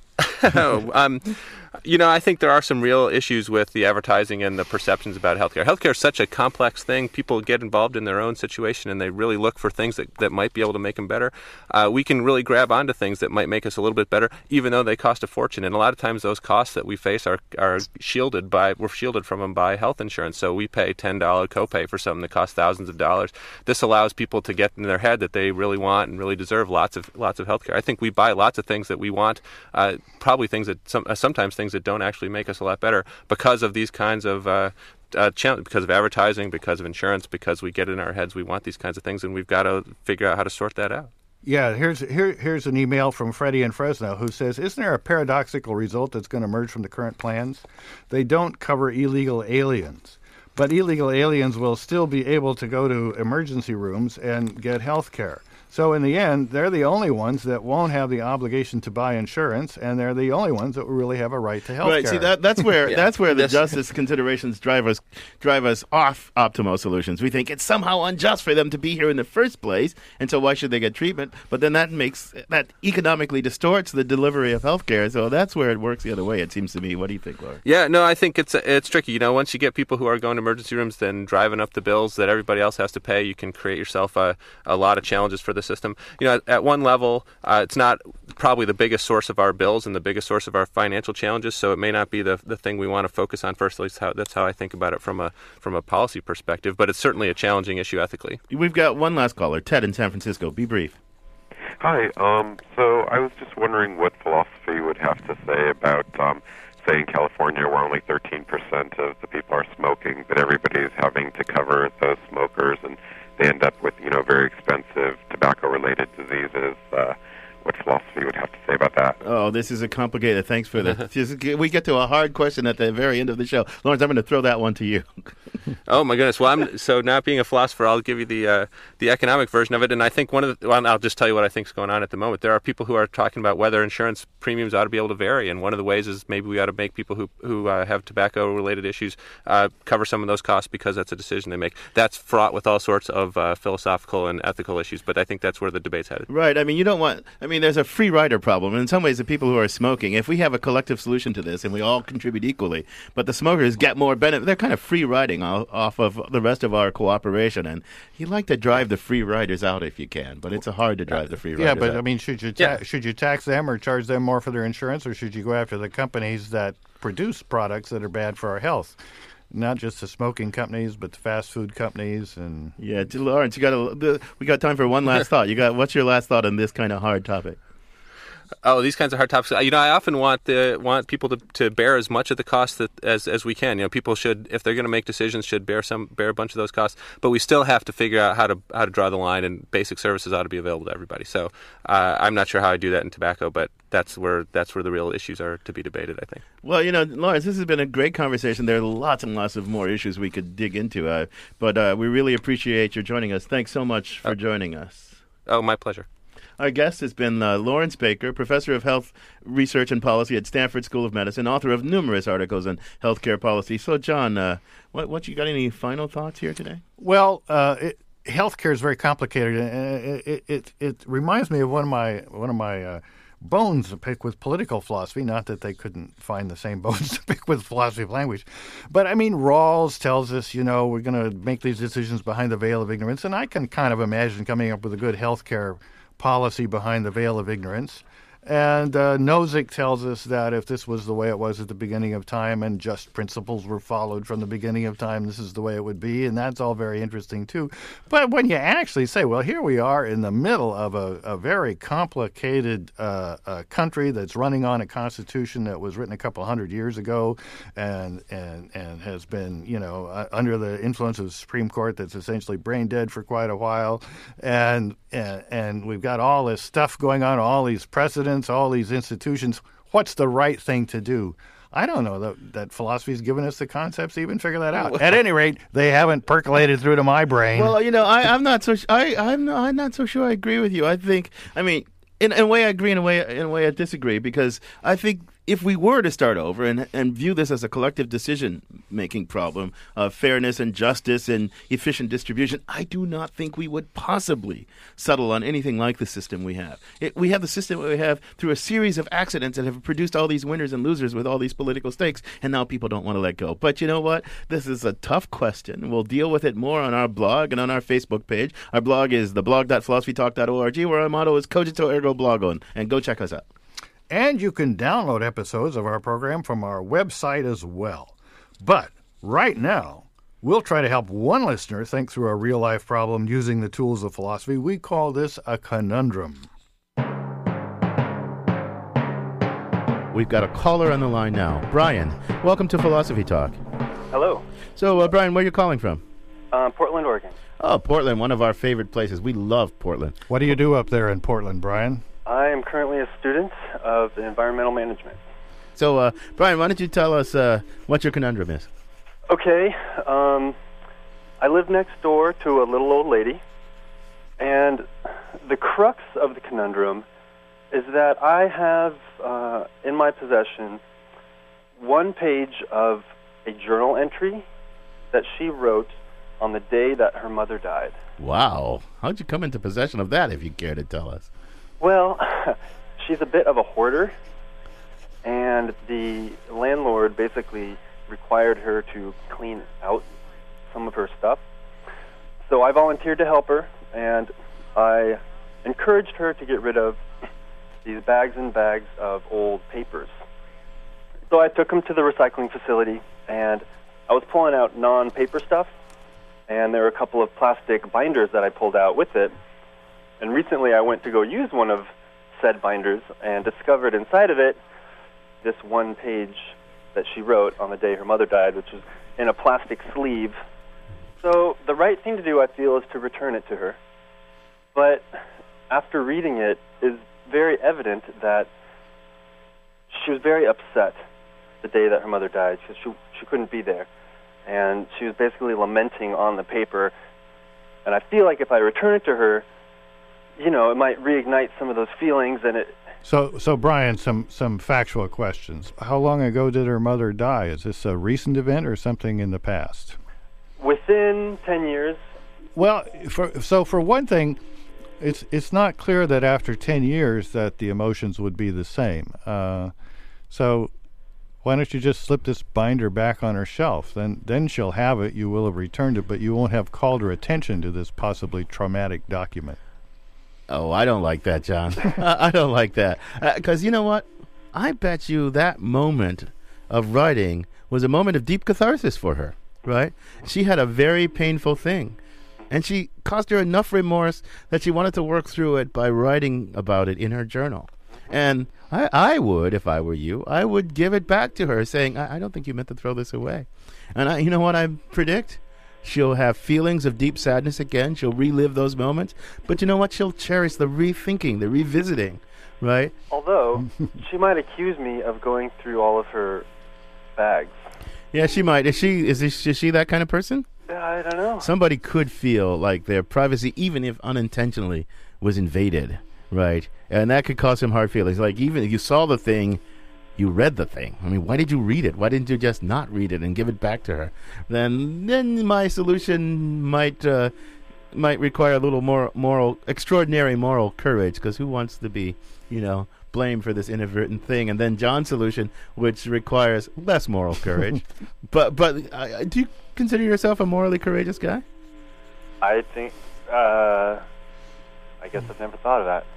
oh, um, you know, I think there are some real issues with the advertising and the perceptions about healthcare. Healthcare is such a complex thing. People get involved in their own situation and they really look for things that, that might be able to make them better. Uh, we can really grab onto things that might make us a little bit better, even though they cost a fortune. And a lot of times those costs that we face are, are shielded by, we're shielded from them by health insurance. So we pay ten dollars copay for something that costs thousands of dollars. This allows people to get in their head that they really want and really deserve lots of lots of healthcare. I think we buy lots of things that we want, uh, probably things that some, uh, sometimes things that don't actually make us a lot better because of these kinds of uh, uh, challenge, because of advertising, because of insurance, because we get in our heads we want these kinds of things, and we've got to figure out how to sort that out. Yeah, here's here here's an email from Freddie in Fresno who says, isn't there a paradoxical result that's going to emerge from the current plans? They don't cover illegal aliens, but illegal aliens will still be able to go to emergency rooms and get health care. So in the end, they're the only ones that won't have the obligation to buy insurance, and they're the only ones that really have a right to health right, care. See, that, that's where yeah. that's where the That's, justice considerations drive us drive us off optimal solutions. We think it's somehow unjust for them to be here in the first place, and so why should they get treatment? But then that makes that economically distorts the delivery of health care. So that's where it works the other way, it seems to me. What do you think, Laura? Yeah, no, I think it's it's tricky. You know, once you get people who are going to emergency rooms, then driving up the bills that everybody else has to pay, you can create yourself a, a lot of challenges for the system. You know, at one level, uh, it's not probably the biggest source of our bills and the biggest source of our financial challenges, so it may not be the the thing we want to focus on first. At least how, that's how I think about it from a from a policy perspective, but it's certainly a challenging issue ethically. We've got one last caller, Ted in San Francisco. Be brief. Hi. Um, so I was just wondering what philosophy would have to say about, um, say, in California where only thirteen percent of the people are smoking, but everybody is having to cover those smokers, and they end up with, you know, very expensive tobacco-related diseases. Uh, what philosophy would have to say about that? Oh, this is a complicated. Thanks for that. We get to a hard question at the very end of the show. Lawrence, I'm going to throw that one to you. Oh my goodness! Well, I'm so not being a philosopher, I'll give you the uh, the economic version of it. And I think one of the, well, I'll just tell you what I think is going on at the moment. There are people who are talking about whether insurance premiums ought to be able to vary, and one of the ways is maybe we ought to make people who who uh, have tobacco-related issues uh, cover some of those costs because that's a decision they make. That's fraught with all sorts of uh, philosophical and ethical issues, but I think that's where the debate's headed. Right. I mean, you don't want. I mean, there's a free rider problem. In some ways, the people who are smoking, if we have a collective solution to this and we all contribute equally, but the smokers get more benefit, they're kind of free riding off of the rest of our cooperation. And you like to drive the free riders out if you can, but it's hard to drive the free riders yeah, out. but I mean, should you ta- yeah. should you tax them or charge them more for their insurance, or should you go after the companies that produce products that are bad for our health? Not just the smoking companies, but the fast food companies and yeah, Lawrence, you got a, we got time for one last thought. You got what's your last thought on this kind of hard topic? Oh, these kinds of hard topics. You know, I often want the want people to, to bear as much of the cost that, as as we can. You know, people should, if they're going to make decisions, should bear some bear a bunch of those costs. But we still have to figure out how to how to draw the line, and basic services ought to be available to everybody. So uh, I'm not sure how I do that in tobacco, but that's where that's where the real issues are to be debated, I think. Well, you know, Lawrence, this has been a great conversation. There are lots and lots of more issues we could dig into, uh, but uh, we really appreciate your joining us. Thanks so much for oh. joining us. Oh, my pleasure. Our guest has been uh, Lawrence Baker, professor of health research and policy at Stanford School of Medicine, author of numerous articles on healthcare policy. So, John, uh, what, what you got any final thoughts here today? Well, uh, it, healthcare is very complicated, and it, it, it, it reminds me of one of my one of my uh, bones to pick with political philosophy. Not that they couldn't find the same bones to pick with philosophy of language, but I mean, Rawls tells us, you know, we're going to make these decisions behind the veil of ignorance, and I can kind of imagine coming up with a good healthcare policy behind the veil of ignorance. And uh, Nozick tells us that if this was the way it was at the beginning of time and just principles were followed from the beginning of time, this is the way it would be. And that's all very interesting, too. But when you actually say, well, here we are in the middle of a, a very complicated uh, uh, country that's running on a constitution that was written a couple hundred years ago and and, and has been, you know, uh, under the influence of the Supreme Court that's essentially brain dead for quite a while. And, and, and we've got all this stuff going on, all these precedents, all these institutions. What's the right thing to do? I don't know that, that philosophy's given us the concepts to even figure that out. At any rate, they haven't percolated through to my brain. Well, you know, I, I'm not so. I, I'm not. I'm not so sure. I agree with you. I think. I mean, in, in a way, I agree. In a way, in a way, I disagree because I think if we were to start over and and view this as a collective decision-making problem of fairness and justice and efficient distribution, I do not think we would possibly settle on anything like the system we have. It, we have the system we have through a series of accidents that have produced all these winners and losers with all these political stakes, and now people don't want to let go. But you know what? This is a tough question. We'll deal with it more on our blog and on our Facebook page. Our blog is the blog dot philosophy talk dot org, where our motto is Cogito Ergo Blogon, and go check us out. And you can download episodes of our program from our website as well. But right now, we'll try to help one listener think through a real-life problem using the tools of philosophy. We call this a conundrum. We've got a caller on the line now. Brian, welcome to Philosophy Talk. Hello. So, uh, Brian, where are you calling from? Uh, Portland, Oregon. Oh, Portland, one of our favorite places. We love Portland. What do you do up there in Portland, Brian? I am currently a student of environmental management. So, uh, Brian, why don't you tell us uh, what your conundrum is? Okay. Um, I live next door to a little old lady, and the crux of the conundrum is that I have uh, in my possession one page of a journal entry that she wrote on the day that her mother died. Wow. How'd you come into possession of that, if you care to tell us? Well, she's a bit of a hoarder, and the landlord basically required her to clean out some of her stuff. So I volunteered to help her, and I encouraged her to get rid of these bags and bags of old papers. So I took them to the recycling facility, and I was pulling out non-paper stuff, and there were a couple of plastic binders that I pulled out with it. And recently I went to go use one of said binders and discovered inside of it this one page that she wrote on the day her mother died, which was in a plastic sleeve. So the right thing to do, I feel, is to return it to her. But after reading it, it's very evident that she was very upset the day that her mother died because she, she couldn't be there. And she was basically lamenting on the paper. And I feel like if I return it to her, you know, it might reignite some of those feelings, and it... So, so Brian, some, some factual questions. How long ago did her mother die? Is this a recent event or something in the past? Within ten years. Well, for, so for one thing, it's it's not clear that after ten years that the emotions would be the same. Uh, so why don't you just slip this binder back on her shelf? Then, then she'll have it, you will have returned it, but you won't have called her attention to this possibly traumatic document. Oh, I don't like that, John. I don't like that. Because uh, you know what? I bet you that moment of writing was a moment of deep catharsis for her, right? She had a very painful thing. And she caused her enough remorse that she wanted to work through it by writing about it in her journal. And I, I would, if I were you, I would give it back to her saying, I, I don't think you meant to throw this away. And I, you know what I predict? She'll have feelings of deep sadness again. She'll relive those moments. But you know what? She'll cherish the rethinking, the revisiting, right? Although, she might accuse me of going through all of her bags. Yeah, she might. Is she is, this, is she that kind of person? I don't know. Somebody could feel like their privacy, even if unintentionally, was invaded, right? And that could cause some hard feelings. Like, even if you saw the thing, you read the thing. I mean, why did you read it? Why didn't you just not read it and give it back to her? Then, then my solution might uh, might require a little more moral, extraordinary moral courage. Because who wants to be, you know, blamed for this inadvertent thing? And then John's solution, which requires less moral courage. but but uh, do you consider yourself a morally courageous guy? I think. Uh, I guess I've never thought of that.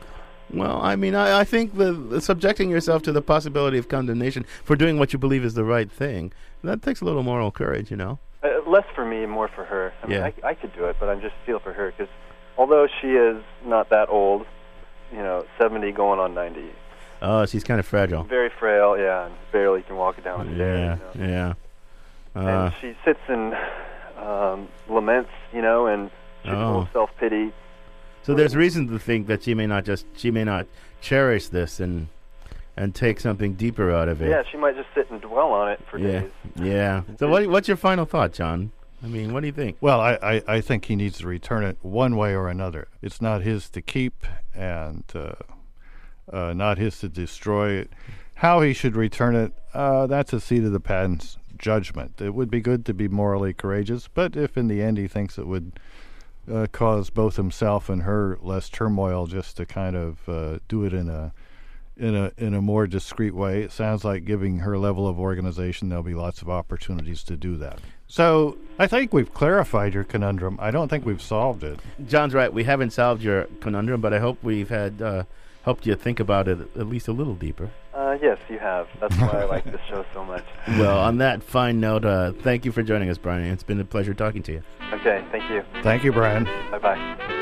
Well, I mean, I, I think the, the subjecting yourself to the possibility of condemnation for doing what you believe is the right thing, that takes a little moral courage, you know? Uh, less for me, more for her. I mean, Yeah. I, I could do it, but I just feel for her because although she is not that old, you know, seventy going on ninety, Oh, she's kind of fragile. very frail, yeah, and barely can walk down the stairs. Yeah, You know? yeah. Uh, And she sits and um, laments, you know, and she's full Oh. of self-pity. so there's reason to think that she may not just, she may not cherish this and and take something deeper out of it. Yeah, she might just sit and dwell on it for yeah. days. Yeah. So what, what's your final thought, John? I mean, what do you think? Well, I, I, I think he needs to return it one way or another. It's not his to keep and uh, uh, not his to destroy it. How he should return it, uh, that's a seat of the pants judgment. It would be good to be morally courageous, but if in the end he thinks it would uh, cause both himself and her less turmoil just to kind of uh, do it in a in a in a more discreet way, it sounds like giving her level of organization, there'll be lots of opportunities to do that. So I think we've clarified your conundrum. I don't think we've solved it. John's right. We haven't solved your conundrum, but I hope we've had uh, helped you think about it at least a little deeper. Uh, yes, you have. That's why I like this show so much. Well, on that fine note, uh, thank you for joining us, Brian. It's been a pleasure talking to you. Okay, thank you. Thank you, Brian. Bye-bye.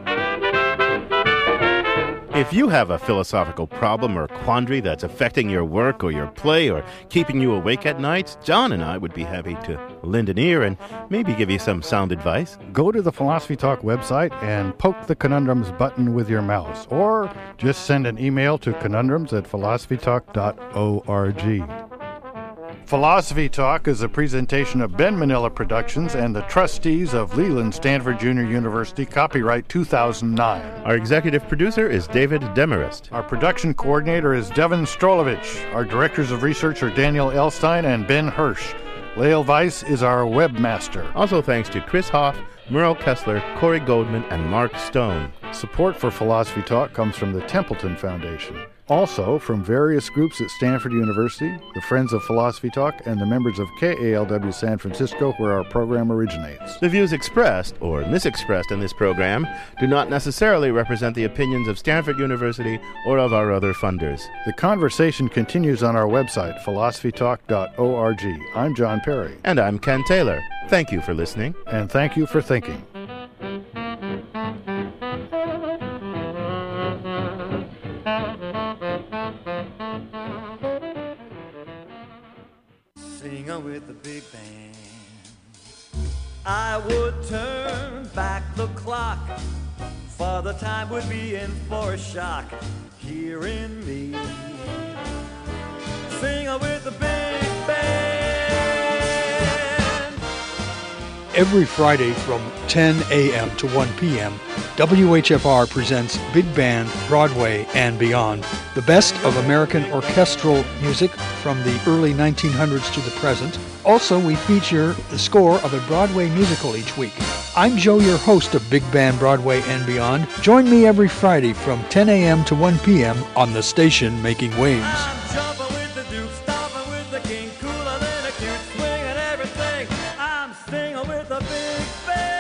If you have a philosophical problem or quandary that's affecting your work or your play or keeping you awake at night, John and I would be happy to lend an ear and maybe give you some sound advice. Go to the Philosophy Talk website and poke the conundrums button with your mouse, or just send an email to conundrums at philosophy talk dot org. Philosophy Talk is a presentation of Ben Manila Productions and the trustees of Leland Stanford Junior University, copyright two thousand nine. Our executive producer is David Demarest. Our production coordinator is Devin Strolovich. Our directors of research are Daniel Elstein and Ben Hirsch. Lael Weiss is our webmaster. Also thanks to Chris Hoff, Merle Kessler, Corey Goldman, and Mark Stone. Support for Philosophy Talk comes from the Templeton Foundation. Also, from various groups at Stanford University, the Friends of Philosophy Talk, and the members of K A L W San Francisco, where our program originates. The views expressed or misexpressed in this program do not necessarily represent the opinions of Stanford University or of our other funders. The conversation continues on our website, philosophy talk dot org. I'm John Perry. And I'm Ken Taylor. Thank you for listening. And thank you for thinking. Singing with the big band, I would turn back the clock, for the time would be in for a shock, hearing me singing with the big band. Every Friday from ten a.m. to one p.m., W H F R presents Big Band, Broadway, and Beyond, the best of American orchestral music from the early nineteen hundreds to the present. Also, we feature the score of a Broadway musical each week. I'm Joe, your host of Big Band, Broadway, and Beyond. Join me every Friday from ten a.m. to one p.m. on the station making waves. I'm jumping with the Duke, stomping with the King, cooler than a cute, swinging everything. I'm singing with the big band.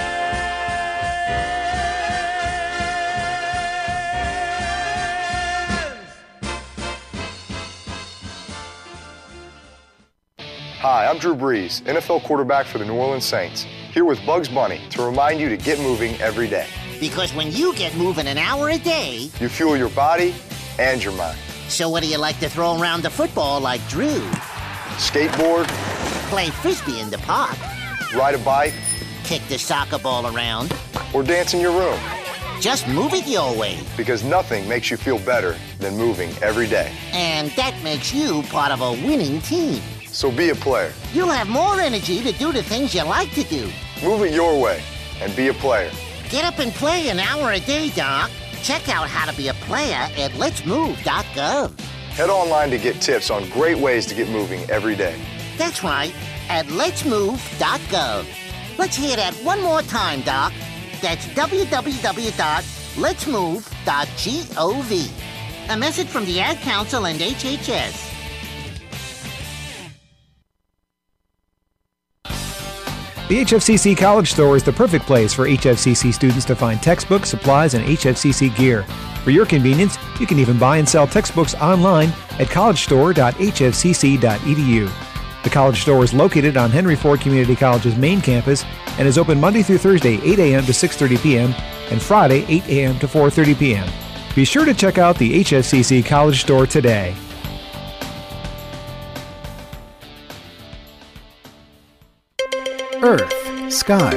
Hi, I'm Drew Brees, N F L quarterback for the New Orleans Saints, here with Bugs Bunny to remind you to get moving every day. Because when you get moving an hour a day, You fuel your body and your mind. so what do you like to throw around the football like Drew? Skateboard, Play frisbee in the park, ride a bike, kick the soccer ball around, or dance in your room. just move it your way. Because nothing makes you feel better than moving every day. And that makes you part of a winning team. So be a player. You'll have more energy to do the things you like to do. Move it your way and be a player. Get up and play an hour a day, Doc. Check out how to be a player at lets move dot gov. Head online to get tips on great ways to get moving every day. That's right, at lets move dot gov. Let's hear that one more time, Doc. That's w w w dot lets move dot gov. A message from the Ad Council and H H S. The H F C C College Store is the perfect place for H F C C students to find textbooks, supplies, and H F C C gear. For your convenience, you can even buy and sell textbooks online at college store dot h f c c dot e d u. The College Store is located on Henry Ford Community College's main campus and is open Monday through Thursday, eight a.m. to six thirty p.m. and Friday, eight a.m. to four thirty p.m. Be sure to check out the H F C C College Store today. Earth, sky.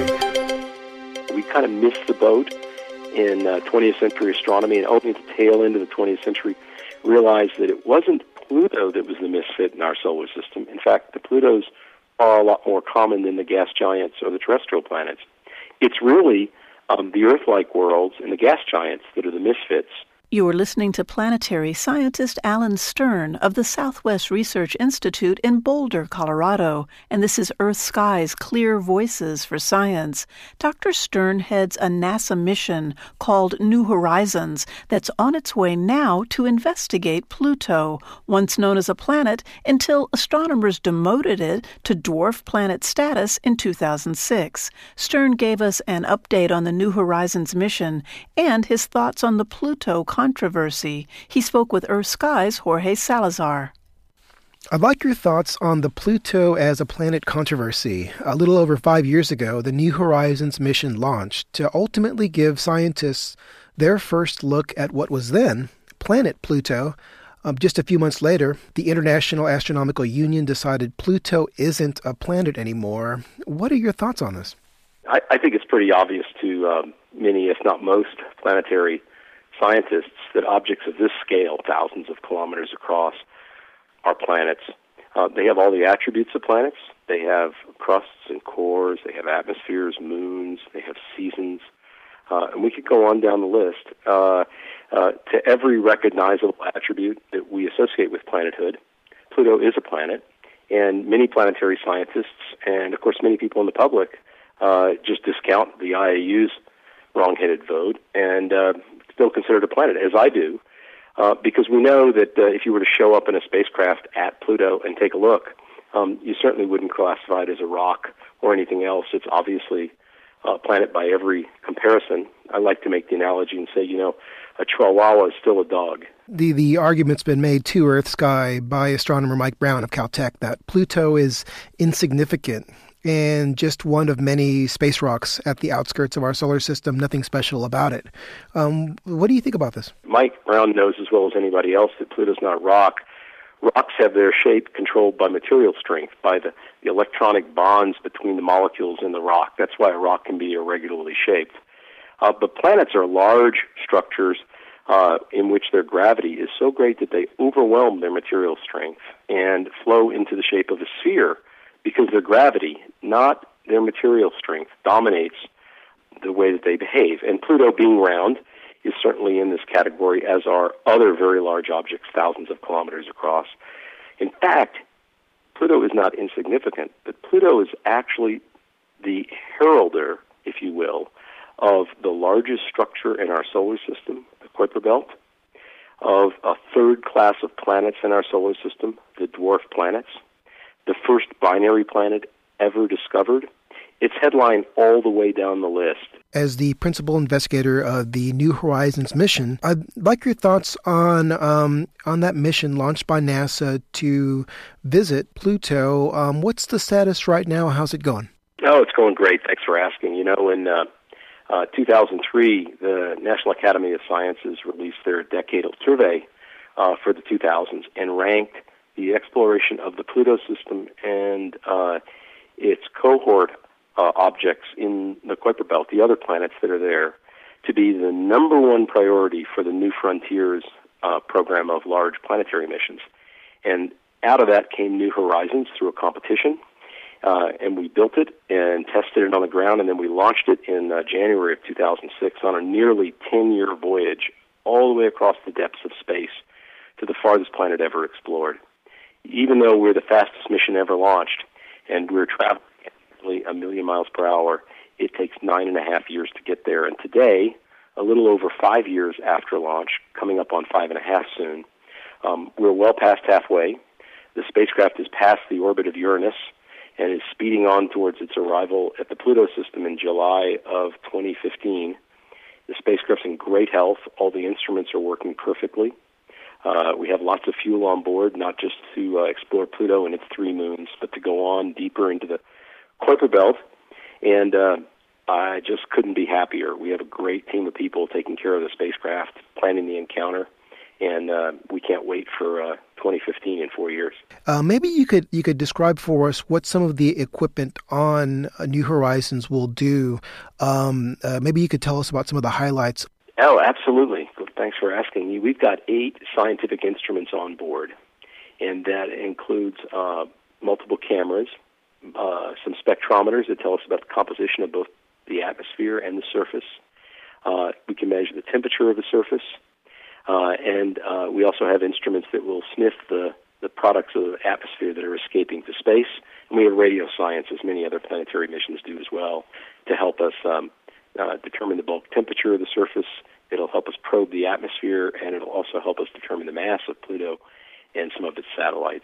We kind of missed the boat in uh, twentieth century astronomy, and only at the tail end of the twentieth century realized that it wasn't Pluto that was the misfit in our solar system. In fact, the Plutos are a lot more common than the gas giants or the terrestrial planets. It's really um, the Earth-like worlds and the gas giants that are the misfits. You're listening to planetary scientist Alan Stern of the Southwest Research Institute in Boulder, Colorado, and this is Earth Sky's Clear Voices for Science. Doctor Stern heads a NASA mission called New Horizons that's on its way now to investigate Pluto, once known as a planet until astronomers demoted it to dwarf planet status in two thousand six. Stern gave us an update on the New Horizons mission and his thoughts on the Pluto controversy. He spoke with Earth Sky's Jorge Salazar. I'd like your thoughts on the Pluto as a planet controversy. A little over five years ago, the New Horizons mission launched to ultimately give scientists their first look at what was then planet Pluto. Um, just a few months later, the International Astronomical Union decided Pluto isn't a planet anymore. What are your thoughts on this? I, I think it's pretty obvious to um, many, if not most, planetary scientists that objects of this scale, thousands of kilometers across, are planets. Uh, they have all the attributes of planets. They have crusts and cores. They have atmospheres, moons. They have seasons. Uh, and we could go on down the list. Uh, uh, to every recognizable attribute that we associate with planethood, Pluto is a planet. And many planetary scientists, and of course many people in the public, uh, just discount the I A U's wrong-headed vote and uh, still consider it a planet, as I do, uh, because we know that uh, if you were to show up in a spacecraft at Pluto and take a look, um, you certainly wouldn't classify it as a rock or anything else. It's obviously a planet by every comparison. I like to make the analogy and say, you know, a chihuahua is still a dog. The the argument's been made to Earth Sky by astronomer Mike Brown of Caltech that Pluto is insignificant and just one of many space rocks at the outskirts of our solar system, nothing special about it. Um, what do you think about this? Mike Brown knows as well as anybody else that Pluto's not a rock. Rocks have their shape controlled by material strength, by the, the electronic bonds between the molecules in the rock. That's why a rock can be irregularly shaped. Uh, but planets are large structures uh, in which their gravity is so great that they overwhelm their material strength and flow into the shape of a sphere, because their gravity, not their material strength, dominates the way that they behave. And Pluto, being round, is certainly in this category, as are other very large objects, thousands of kilometers across. In fact, Pluto is not insignificant, but Pluto is actually the heralder, if you will, of the largest structure in our solar system, the Kuiper Belt, of a third class of planets in our solar system, the dwarf planets, the first binary planet ever discovered. It's headlined all the way down the list. As the principal investigator of the New Horizons mission, I'd like your thoughts on um, on that mission launched by NASA to visit Pluto. Um, what's the status right now? How's it going? Oh, it's going great. Thanks for asking. You know, in uh, uh, two thousand three, the National Academy of Sciences released their decadal survey uh, for the two thousands and ranked the exploration of the Pluto system and uh, its cohort uh, objects in the Kuiper Belt, the other planets that are there, to be the number one priority for the New Frontiers uh, program of large planetary missions. And out of that came New Horizons through a competition, uh, and we built it and tested it on the ground, and then we launched it in uh, January of two thousand six on a nearly ten-year voyage all the way across the depths of space to the farthest planet ever explored. Even though we're the fastest mission ever launched, and we're traveling at nearly a million miles per hour, it takes nine and a half years to get there. And today, a little over five years after launch, coming up on five and a half soon, um, we're well past halfway. The spacecraft has passed the orbit of Uranus, and is speeding on towards its arrival at the Pluto system in July of twenty fifteen. The spacecraft's in great health. All the instruments are working perfectly. Uh, we have lots of fuel on board, not just to uh, explore Pluto and its three moons, but to go on deeper into the Kuiper Belt. And uh, I just couldn't be happier. We have a great team of people taking care of the spacecraft, planning the encounter, and uh, we can't wait for uh, twenty fifteen in four years. Uh, maybe you could you could describe for us what some of the equipment on uh, New Horizons will do. Um, uh, maybe you could tell us about some of the highlights. Oh, absolutely. Thanks for asking. We've got eight scientific instruments on board, and that includes uh, multiple cameras, uh, some spectrometers that tell us about the composition of both the atmosphere and the surface. Uh, we can measure the temperature of the surface, uh, and uh, we also have instruments that will sniff the, the products of the atmosphere that are escaping to space, and we have radio science, as many other planetary missions do as well, to help us um, uh, determine the bulk temperature of the surface. It'll help us probe the atmosphere, and it'll also help us determine the mass of Pluto and some of its satellites.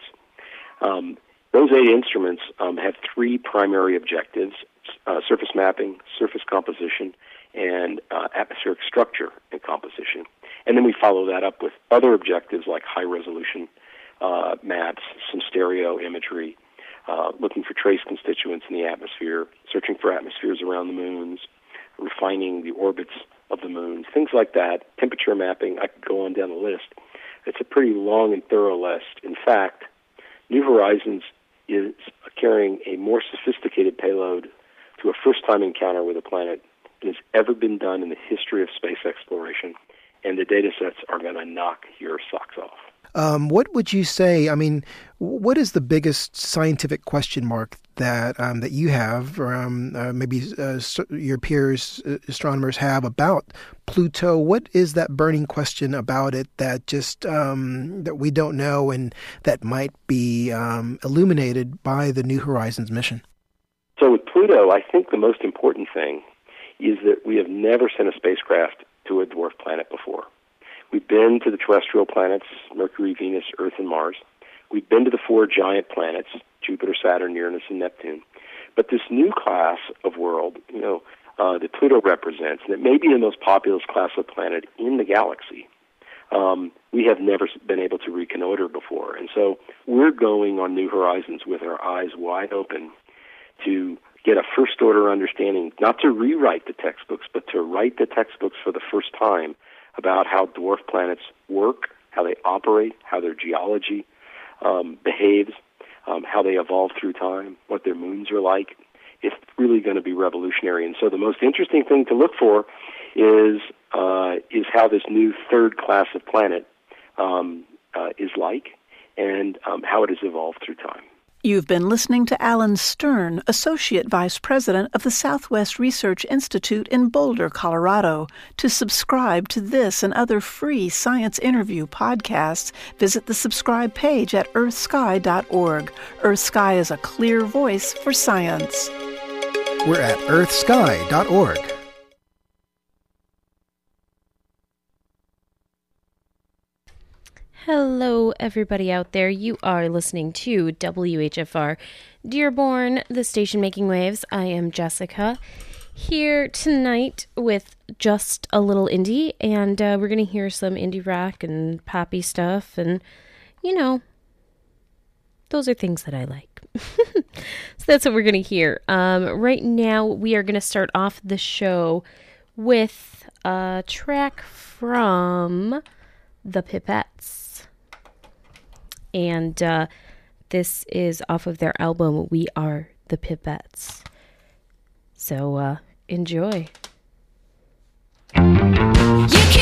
Um, those eight instruments um, have three primary objectives: uh, surface mapping, surface composition, and uh, atmospheric structure and composition. And then we follow that up with other objectives like high-resolution uh, maps, some stereo imagery, uh, looking for trace constituents in the atmosphere, searching for atmospheres around the moons, refining the orbits of the moons, things like that, temperature mapping. I could go on down the list. It's a pretty long and thorough list. In fact, New Horizons is carrying a more sophisticated payload to a first-time encounter with a planet than has ever been done in the history of space exploration, and the data sets are going to knock your socks off. Um, what would you say, I mean, what is the biggest scientific question mark that um, that you have, or um, uh, maybe uh, your peers, uh, astronomers have about Pluto? What is that burning question about it that just um, that we don't know and that might be um, illuminated by the New Horizons mission? So with Pluto, I think the most important thing is that we have never sent a spacecraft to a dwarf planet before. We've been to the terrestrial planets, Mercury, Venus, Earth, and Mars. We've been to the four giant planets, Jupiter, Saturn, Uranus, and Neptune. But this new class of world, you know, uh, that Pluto represents, and it may be the most populous class of planet in the galaxy, um, we have never been able to reconnoiter before. And so we're going on New Horizons with our eyes wide open to get a first-order understanding, not to rewrite the textbooks, but to write the textbooks for the first time about how dwarf planets work, how they operate, how their geology um, behaves, um, how they evolve through time, what their moons are like. It's really going to be revolutionary. And so the most interesting thing to look for is uh, is how this new third class of planet um, uh, is like, and um, how it has evolved through time. You've been listening to Alan Stern, Associate Vice President of the Southwest Research Institute in Boulder, Colorado. To subscribe to this and other free science interview podcasts, visit the subscribe page at earth sky dot org. EarthSky is a clear voice for science. We're at earth sky dot org. Hello, everybody out there. You are listening to W H F R Dearborn, the station making waves. I am Jessica, here tonight with just a little indie, and uh, we're going to hear some indie rock and poppy stuff, and, you know, those are things that I like. So that's what we're going to hear. Um, right now, we are going to start off the show with a track from The Pipettes. And uh, this is off of their album, We Are the Pipettes. So uh, enjoy. You